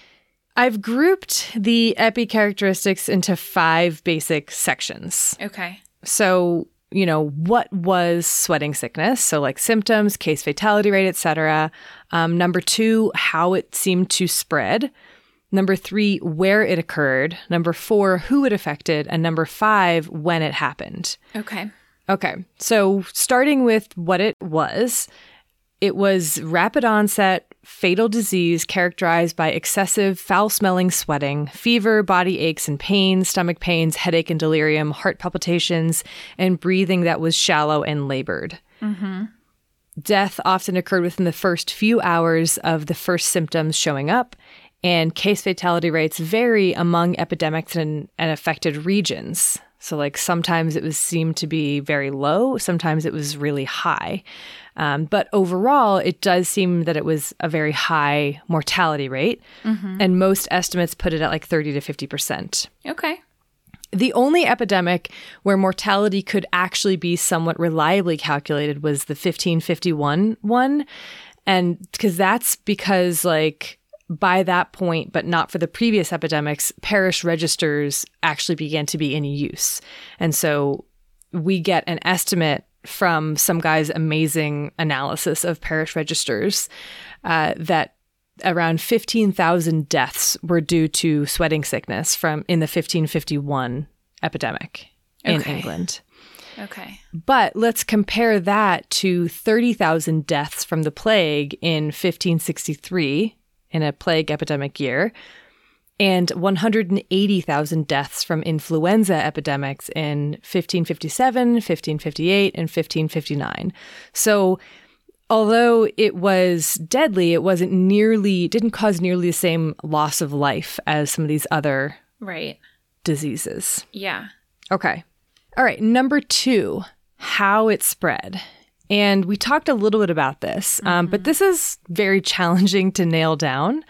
I've grouped the epi characteristics into five basic sections. Okay. So, you know, what was sweating sickness? So like symptoms, case fatality rate, et cetera. Um, number two, how it seemed to spread. Number three, where it occurred. Number four, who it affected. And number five, when it happened. Okay. Okay. So starting with what it was, it was rapid onset, fatal disease characterized by excessive foul-smelling sweating, fever, body aches and pains, stomach pains, headache and delirium, heart palpitations, and breathing that was shallow and labored. Mm-hmm. Death often occurred within the first few hours of the first symptoms showing up, and case fatality rates vary among epidemics and, and affected regions. So like sometimes it was seemed to be very low, sometimes it was really high. Um, but overall, it does seem that it was a very high mortality rate. Mm-hmm. And most estimates put it at like thirty to fifty percent. Okay. The only epidemic where mortality could actually be somewhat reliably calculated was the fifteen fifty-one one. And because that's because like by that point, but not for the previous epidemics, parish registers actually began to be in use. And so we get an estimate from some guy's amazing analysis of parish registers uh, that around fifteen thousand deaths were due to sweating sickness from in the fifteen fifty-one epidemic in Okay. England. Okay. But let's compare that to thirty thousand deaths from the plague in fifteen sixty-three, in a plague epidemic year, and one hundred eighty thousand deaths from influenza epidemics in fifteen fifty-seven, fifteen fifty-eight, and fifteen fifty-nine. So although it was deadly, it wasn't nearly, didn't cause nearly the same loss of life as some of these other Right. diseases. Yeah. Okay. All right. Number two, how it spread. And we talked a little bit about this, mm-hmm. um, but this is very challenging to nail down.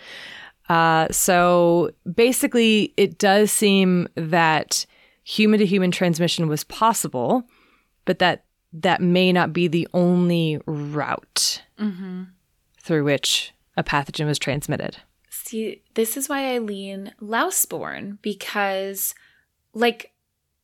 Uh, so basically, it does seem that human-to-human transmission was possible, but that that may not be the only route Mm-hmm. through which a pathogen was transmitted. See, this is why I lean louse-borne, because, like,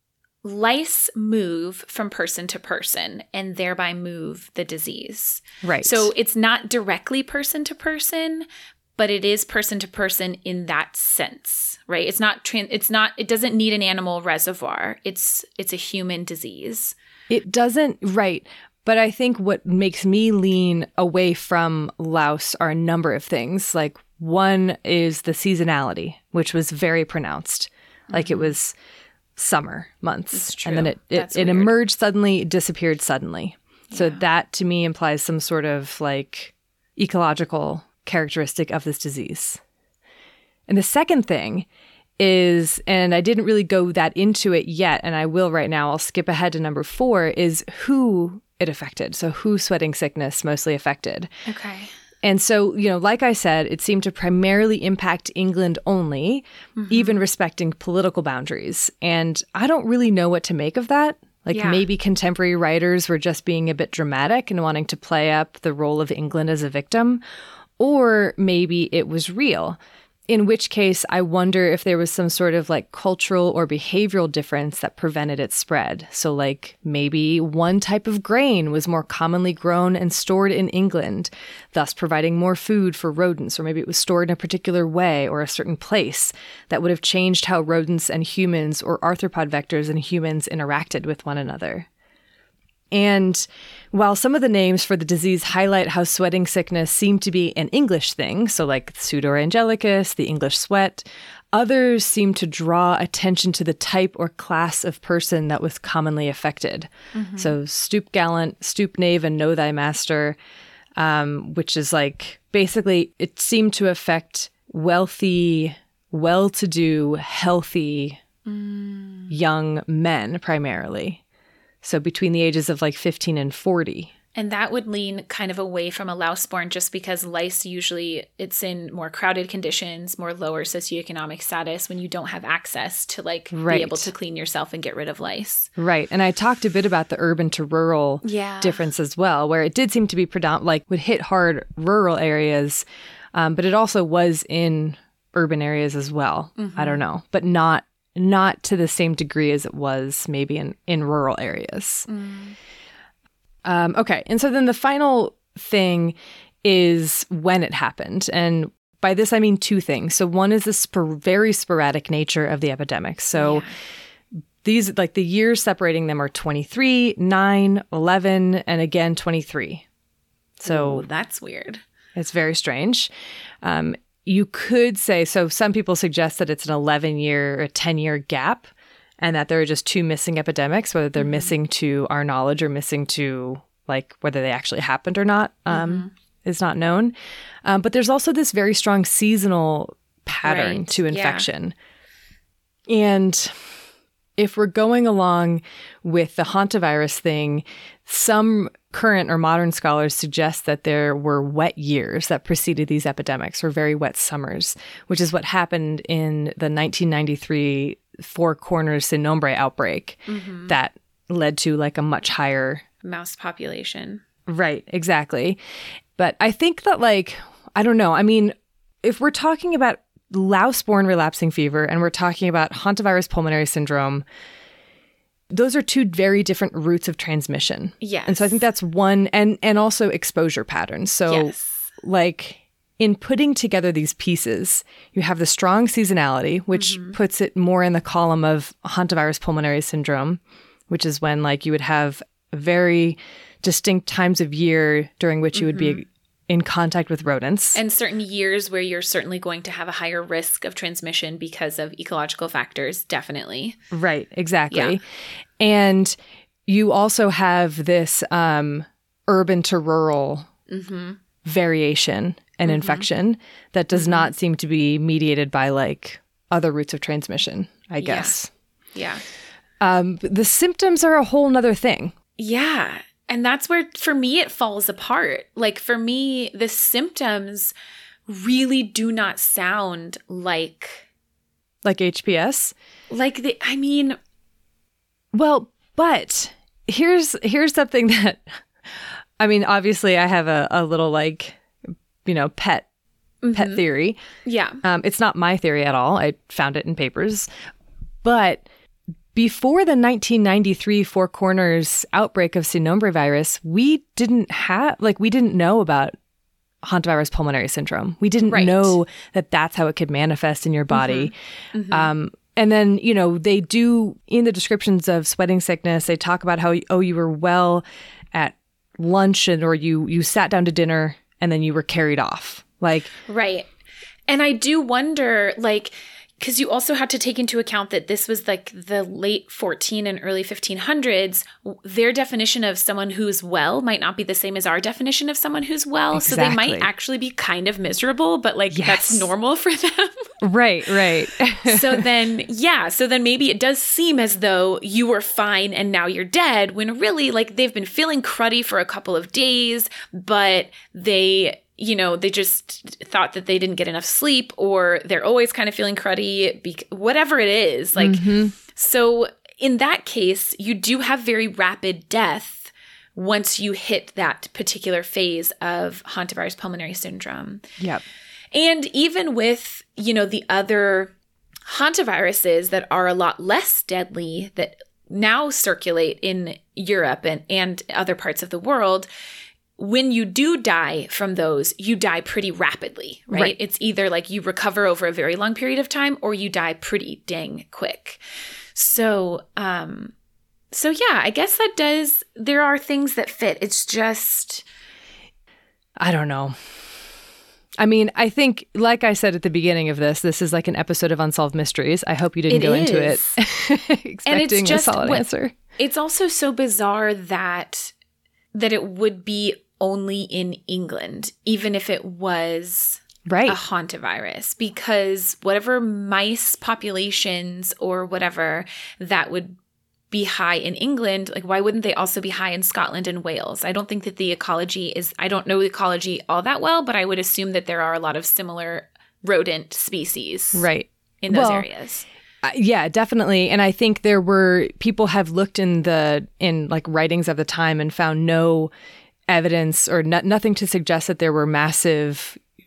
lice move from person to person and thereby move the disease. Right. So it's not directly person to person, but it is person to person in that sense, right? It's not trans- it's not it doesn't need an animal reservoir. It's it's a human disease. It doesn't, right. But I think what makes me lean away from louse are a number of things. Like one is the seasonality, which was very pronounced. Mm-hmm. Like it was summer months. It's true. And then it, it, it emerged suddenly, it disappeared suddenly. Yeah. So that to me implies some sort of like ecological characteristic of this disease. And the second thing is, and I didn't really go that into it yet, and I will right now, I'll skip ahead to number four, is who it affected. So who sweating sickness mostly affected. Okay. And so, you know, like I said, it seemed to primarily impact England only, mm-hmm. even respecting political boundaries. And I don't really know what to make of that. Like yeah. maybe contemporary writers were just being a bit dramatic and wanting to play up the role of England as a victim. Or maybe it was real. In which case, I wonder if there was some sort of like cultural or behavioral difference that prevented its spread. So like maybe one type of grain was more commonly grown and stored in England, thus providing more food for rodents. Or maybe it was stored in a particular way or a certain place that would have changed how rodents and humans or arthropod vectors and humans interacted with one another. And while some of the names for the disease highlight how sweating sickness seemed to be an English thing, so like Pseudoria angelicus, the English sweat, others seem to draw attention to the type or class of person that was commonly affected. Mm-hmm. So stoop gallant, stoop knave, and know thy master, um, which is like basically it seemed to affect wealthy, well-to-do, healthy mm. young men primarily. So between the ages of like fifteen and forty. And that would lean kind of away from a louse-borne just because lice usually, it's in more crowded conditions, more lower socioeconomic status when you don't have access to like right. be able to clean yourself and get rid of lice. Right. And I talked a bit about the urban to rural yeah. difference as well, where it did seem to be predominant, like would hit hard rural areas Um, but it also was in urban areas as well. Mm-hmm. I don't know, but not not to the same degree as it was maybe in, in rural areas. Mm. Um, okay. And so then the final thing is when it happened. And by this, I mean two things. So one is the spor- very sporadic nature of the epidemic. So yeah. these, like the years separating them are twenty-three, nine, eleven, and again twenty-three. So Ooh, that's weird. It's very strange. Um, you could say, so some people suggest that it's an eleven-year or ten-year gap and that there are just two missing epidemics, whether they're mm-hmm. missing to our knowledge or missing to like whether they actually happened or not um, mm-hmm. is not known. Um, but there's also this very strong seasonal pattern right. to infection. Yeah. And if we're going along with the hantavirus thing, some current or modern scholars suggest that there were wet years that preceded these epidemics, or very wet summers, which is what happened in the nineteen ninety-three Four Corners Sin Nombre outbreak mm-hmm. that led to like a much higher mouse population. Right, exactly. But I think that like, I don't know. I mean, if we're talking about louse-borne relapsing fever and we're talking about hantavirus pulmonary syndrome, those are two very different routes of transmission. Yes. And so I think that's one, and and also exposure patterns. So yes. like in putting together these pieces, you have the strong seasonality, which mm-hmm. puts it more in the column of hantavirus pulmonary syndrome, which is when like you would have very distinct times of year during which you would mm-hmm. be in contact with rodents. And certain years where you're certainly going to have a higher risk of transmission because of ecological factors, definitely. Right, exactly. Yeah. And you also have this um, urban to rural mm-hmm. variation and mm-hmm. infection that does mm-hmm. not seem to be mediated by like other routes of transmission, I guess. Yeah. yeah. Um, the symptoms are a whole nother thing. Yeah. And that's where, for me, it falls apart. Like, for me, the symptoms really do not sound like... Like H P S? Like, the, I mean... Well, but here's here's something that... I mean, obviously, I have a, a little, like, you know, pet, mm-hmm. pet theory. Yeah. Um, it's not my theory at all. I found it in papers. But... Before the nineteen ninety-three Four Corners outbreak of Sin Nombre virus, we didn't have, like, we didn't know about hantavirus pulmonary syndrome. We didn't right. know that that's how it could manifest in your body. Mm-hmm. Mm-hmm. Um, and then, you know, they do, in the descriptions of sweating sickness, they talk about how, oh, you were well at lunch and or you, you sat down to dinner and then you were carried off. Like, right. And I do wonder, like... Because you also have to take into account that this was like the late fourteen and early fifteen hundreds. Their definition of someone who's well might not be the same as our definition of someone who's well. Exactly. So they might actually be kind of miserable, but like yes. that's normal for them. Right, right. So then, yeah. So then maybe it does seem as though you were fine and now you're dead, when really like they've been feeling cruddy for a couple of days, but they... you know, they just thought that they didn't get enough sleep, or they're always kind of feeling cruddy, bec- whatever it is. Like, mm-hmm. so in that case, you do have very rapid death once you hit that particular phase of hantavirus pulmonary syndrome. Yep. And even with, you know, the other hantaviruses that are a lot less deadly that now circulate in Europe and, and other parts of the world, when you do die from those, you die pretty rapidly, right? right? It's either like you recover over a very long period of time or you die pretty dang quick. So, um, so yeah, I guess that does, there are things that fit. It's just... I don't know. I mean, I think, like I said at the beginning of this, this is like an episode of Unsolved Mysteries. I hope you didn't it go is. into it expecting and it's just, a solid what, answer. It's also so bizarre that that it would be only in England, even if it was right. a hantavirus, because whatever mice populations or whatever that would be high in England, like why wouldn't they also be high in Scotland and Wales? I don't think that the ecology is, I don't know the ecology all that well, but I would assume that there are a lot of similar rodent species right. in those well, areas. Uh, yeah, definitely. And I think there were, people have looked in the, in like writings of the time and found no evidence or no, nothing to suggest that there were massive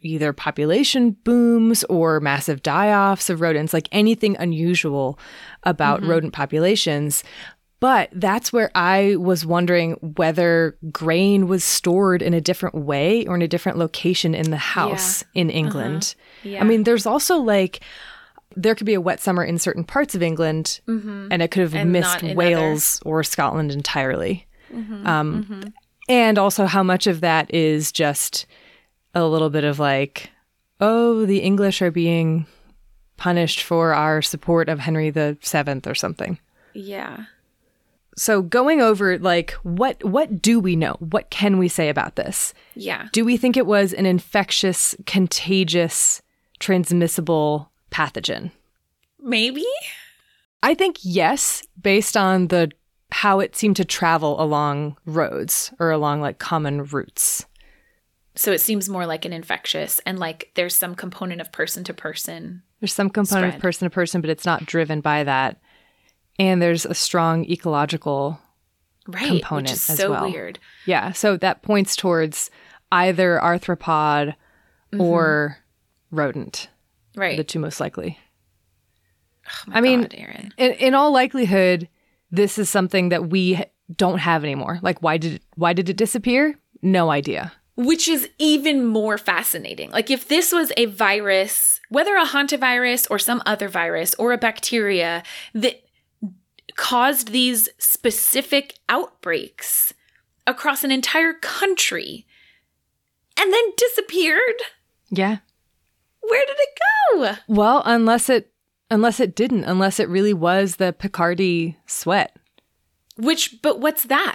either population booms or massive die-offs of rodents, like anything unusual about mm-hmm. rodent populations. But that's where I was wondering whether grain was stored in a different way or in a different location in the house yeah. in England. Uh-huh. Yeah. I mean, there's also like, there could be a wet summer in certain parts of England, mm-hmm. and it could have and missed Wales other. or Scotland entirely. Mm-hmm. Um, mm-hmm. And also how much of that is just a little bit of like, oh, the English are being punished for our support of Henry the Seventh or something. Yeah. So going over, like, what what do we know? What can we say about this? Yeah. Do we think it was an infectious, contagious, transmissible pathogen? Maybe. I think yes, based on the how it seemed to travel along roads or along, like, common routes. So it seems more like an infectious, and, like, there's some component of person to person. There's some component spread. of person to person, but it's not driven by that. And there's a strong ecological right, component which is as so well. Weird. Yeah, so that points towards either arthropod mm-hmm. or rodent. Right. The two most likely. Oh my I mean, God, Erin. In, in all likelihood, this is something that we don't have anymore. Like, why did it, why did it disappear? No idea. Which is even more fascinating. Like, if this was a virus, whether a hantavirus or some other virus or a bacteria that caused these specific outbreaks across an entire country and then disappeared. Yeah. Where did it go? Well, unless it unless it didn't, unless it really was the Picardy sweat. Which, but what's that?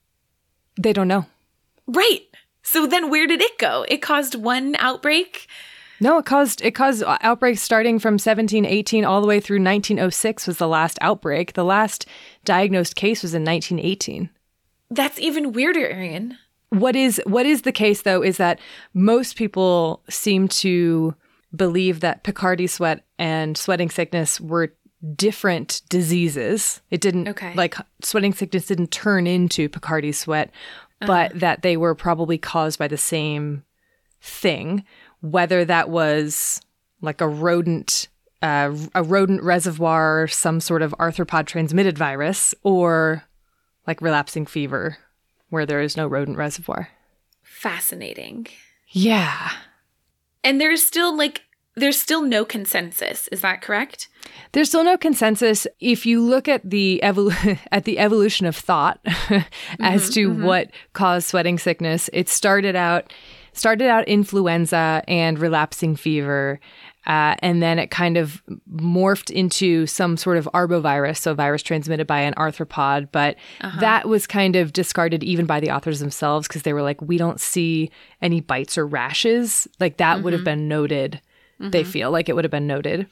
They don't know. Right. So then where did it go? It caused one outbreak? No, it caused it caused outbreaks starting from seventeen eighteen all the way through nineteen oh six was the last outbreak. The last diagnosed case was in nineteen eighteen. That's even weirder, Erin. What is what is the case, though, is that most people seem to believe that Picardy sweat and sweating sickness were different diseases. It didn't, okay. like, sweating sickness didn't turn into Picardy sweat, uh-huh. but that they were probably caused by the same thing. Whether that was like a rodent, uh, a rodent reservoir, some sort of arthropod transmitted virus, or like relapsing fever, where there is no rodent reservoir. Fascinating. Yeah. And there's still like, there's still no consensus. Is that correct? There's still no consensus. If you look at the evol- at the evolution of thought as mm-hmm, to mm-hmm. what caused sweating sickness, it started out. Started out influenza and relapsing fever, uh, and then it kind of morphed into some sort of arbovirus, so a virus transmitted by an arthropod. But uh-huh. that was kind of discarded even by the authors themselves because they were like, we don't see any bites or rashes. Like that mm-hmm. would have been noted. Mm-hmm. They feel like it would have been noted.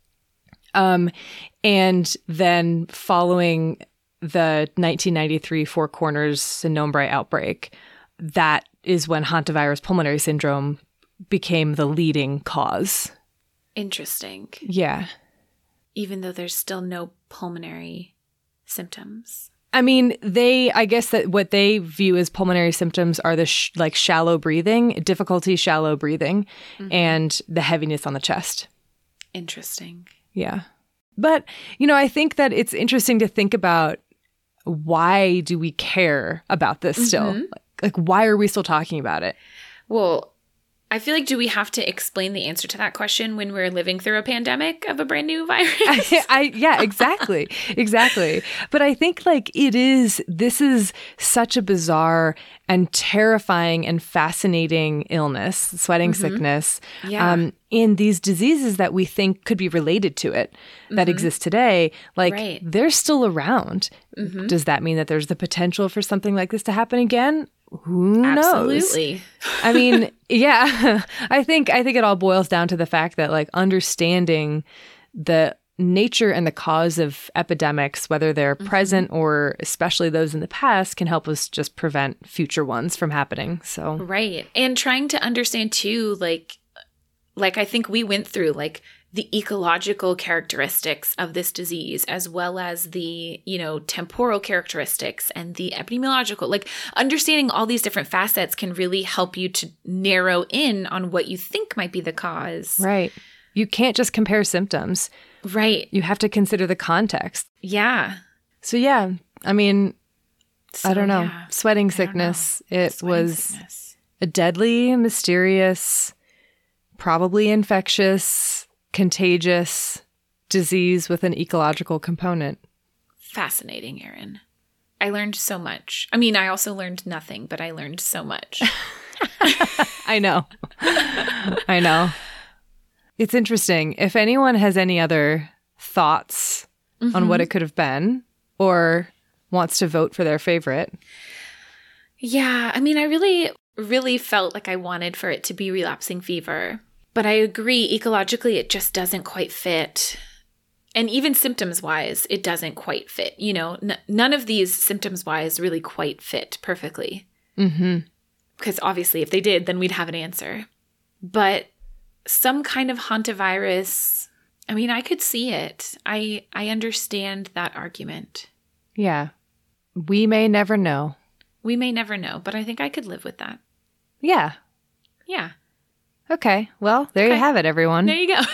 Um, and then following the nineteen ninety-three Four Corners Sinombre outbreak, that is when hantavirus pulmonary syndrome became the leading cause. Interesting. Yeah. Even though there's still no pulmonary symptoms. I mean, they, I guess that what they view as pulmonary symptoms are the sh- like shallow breathing, difficulty shallow breathing, mm-hmm. and the heaviness on the chest. Interesting. Yeah. But, you know, I think that it's interesting to think about why do we care about this mm-hmm. still? Like, like, why are we still talking about it? Well, I feel like, do we have to explain the answer to that question when we're living through a pandemic of a brand new virus? I, I, yeah, exactly. exactly. But I think like it is, this is such a bizarre and terrifying and fascinating illness, sweating mm-hmm. sickness, yeah. um, and these diseases that we think could be related to it that mm-hmm. exist today, like right. they're still around. Mm-hmm. Does that mean that there's the potential for something like this to happen again? Who knows? Absolutely. I mean, yeah, I think I think it all boils down to the fact that like understanding the nature and the cause of epidemics, whether they're mm-hmm. present or especially those in the past, can help us just prevent future ones from happening. So right. And trying to understand too, like, like I think we went through like the ecological characteristics of this disease, as well as the, you know, temporal characteristics and the epidemiological, like understanding all these different facets can really help you to narrow in on what you think might be the cause. Right. You can't just compare symptoms. Right. You have to consider the context. Yeah. So, yeah, I mean, So, I don't know. yeah. Sweating I don't know. sickness. It Sweating was sickness. a deadly, mysterious, probably infectious, contagious disease with an ecological component. Fascinating, Erin. I learned so much. I mean, I also learned nothing, but I learned so much. I know. I know. It's interesting. If anyone has any other thoughts mm-hmm. on what it could have been or wants to vote for their favorite. Yeah. I mean, I really, really felt like I wanted for it to be relapsing fever. But I agree, ecologically, it just doesn't quite fit. And even symptoms-wise, it doesn't quite fit. You know, n- none of these symptoms-wise really quite fit perfectly. Mm-hmm. Because obviously, if they did, then we'd have an answer. But some kind of hantavirus, I mean, I could see it. I I understand that argument. Yeah. We may never know. We may never know, but I think I could live with that. Yeah. Yeah. Okay. Well, there Okay. you have it, everyone. There you go.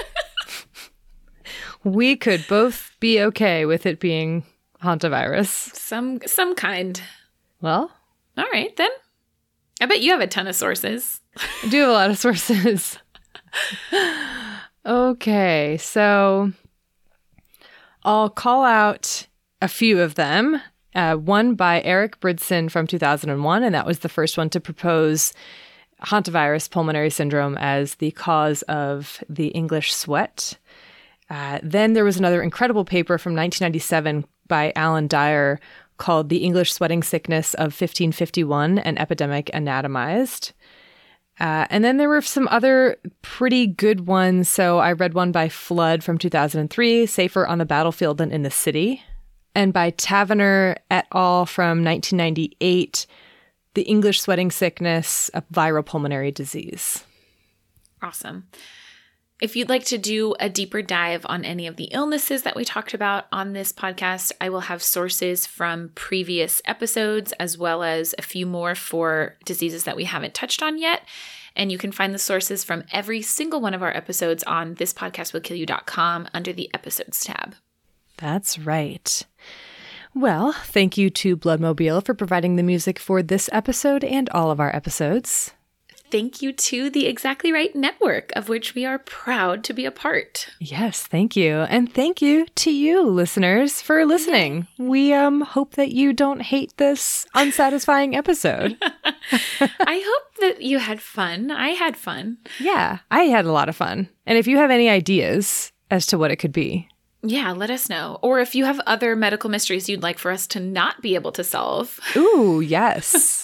We could both be okay with it being hantavirus. some some kind. Well, All right, then. I bet you have a ton of sources. I do have a lot of sources. Okay, so I'll call out a few of them. Uh, one by Eric Bridson from two thousand one, and that was the first one to propose hantavirus pulmonary syndrome as the cause of the English sweat. Uh, then there was another incredible paper from nineteen ninety-seven by Alan Dyer called The English Sweating Sickness of fifteen fifty-one, an Epidemic Anatomized. Uh, and then there were some other pretty good ones. So I read one by Flood from two thousand three, Safer on the Battlefield Than in the City. And by Tavener et al. From nineteen ninety-eight, The English Sweating Sickness, a Viral Pulmonary Disease. Awesome. If you'd like to do a deeper dive on any of the illnesses that we talked about on this podcast, I will have sources from previous episodes as well as a few more for diseases that we haven't touched on yet. And you can find the sources from every single one of our episodes on this podcast will kill you dot com under the episodes tab. That's right. Well, thank you to Bloodmobile for providing the music for this episode and all of our episodes. Thank you to the Exactly Right Network, of which we are proud to be a part. Yes, thank you. And thank you to you, listeners, for listening. We um hope that you don't hate this unsatisfying episode. I hope that you had fun. I had fun. Yeah, I had a lot of fun. And if you have any ideas as to what it could be, yeah, let us know. Or if you have other medical mysteries you'd like for us to not be able to solve. Ooh, yes.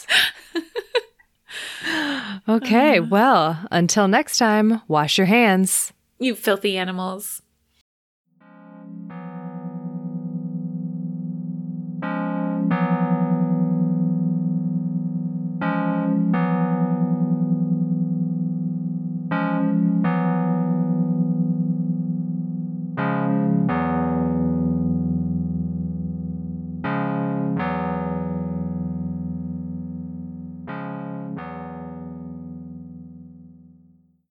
Okay, well, until next time, wash your hands. You filthy animals.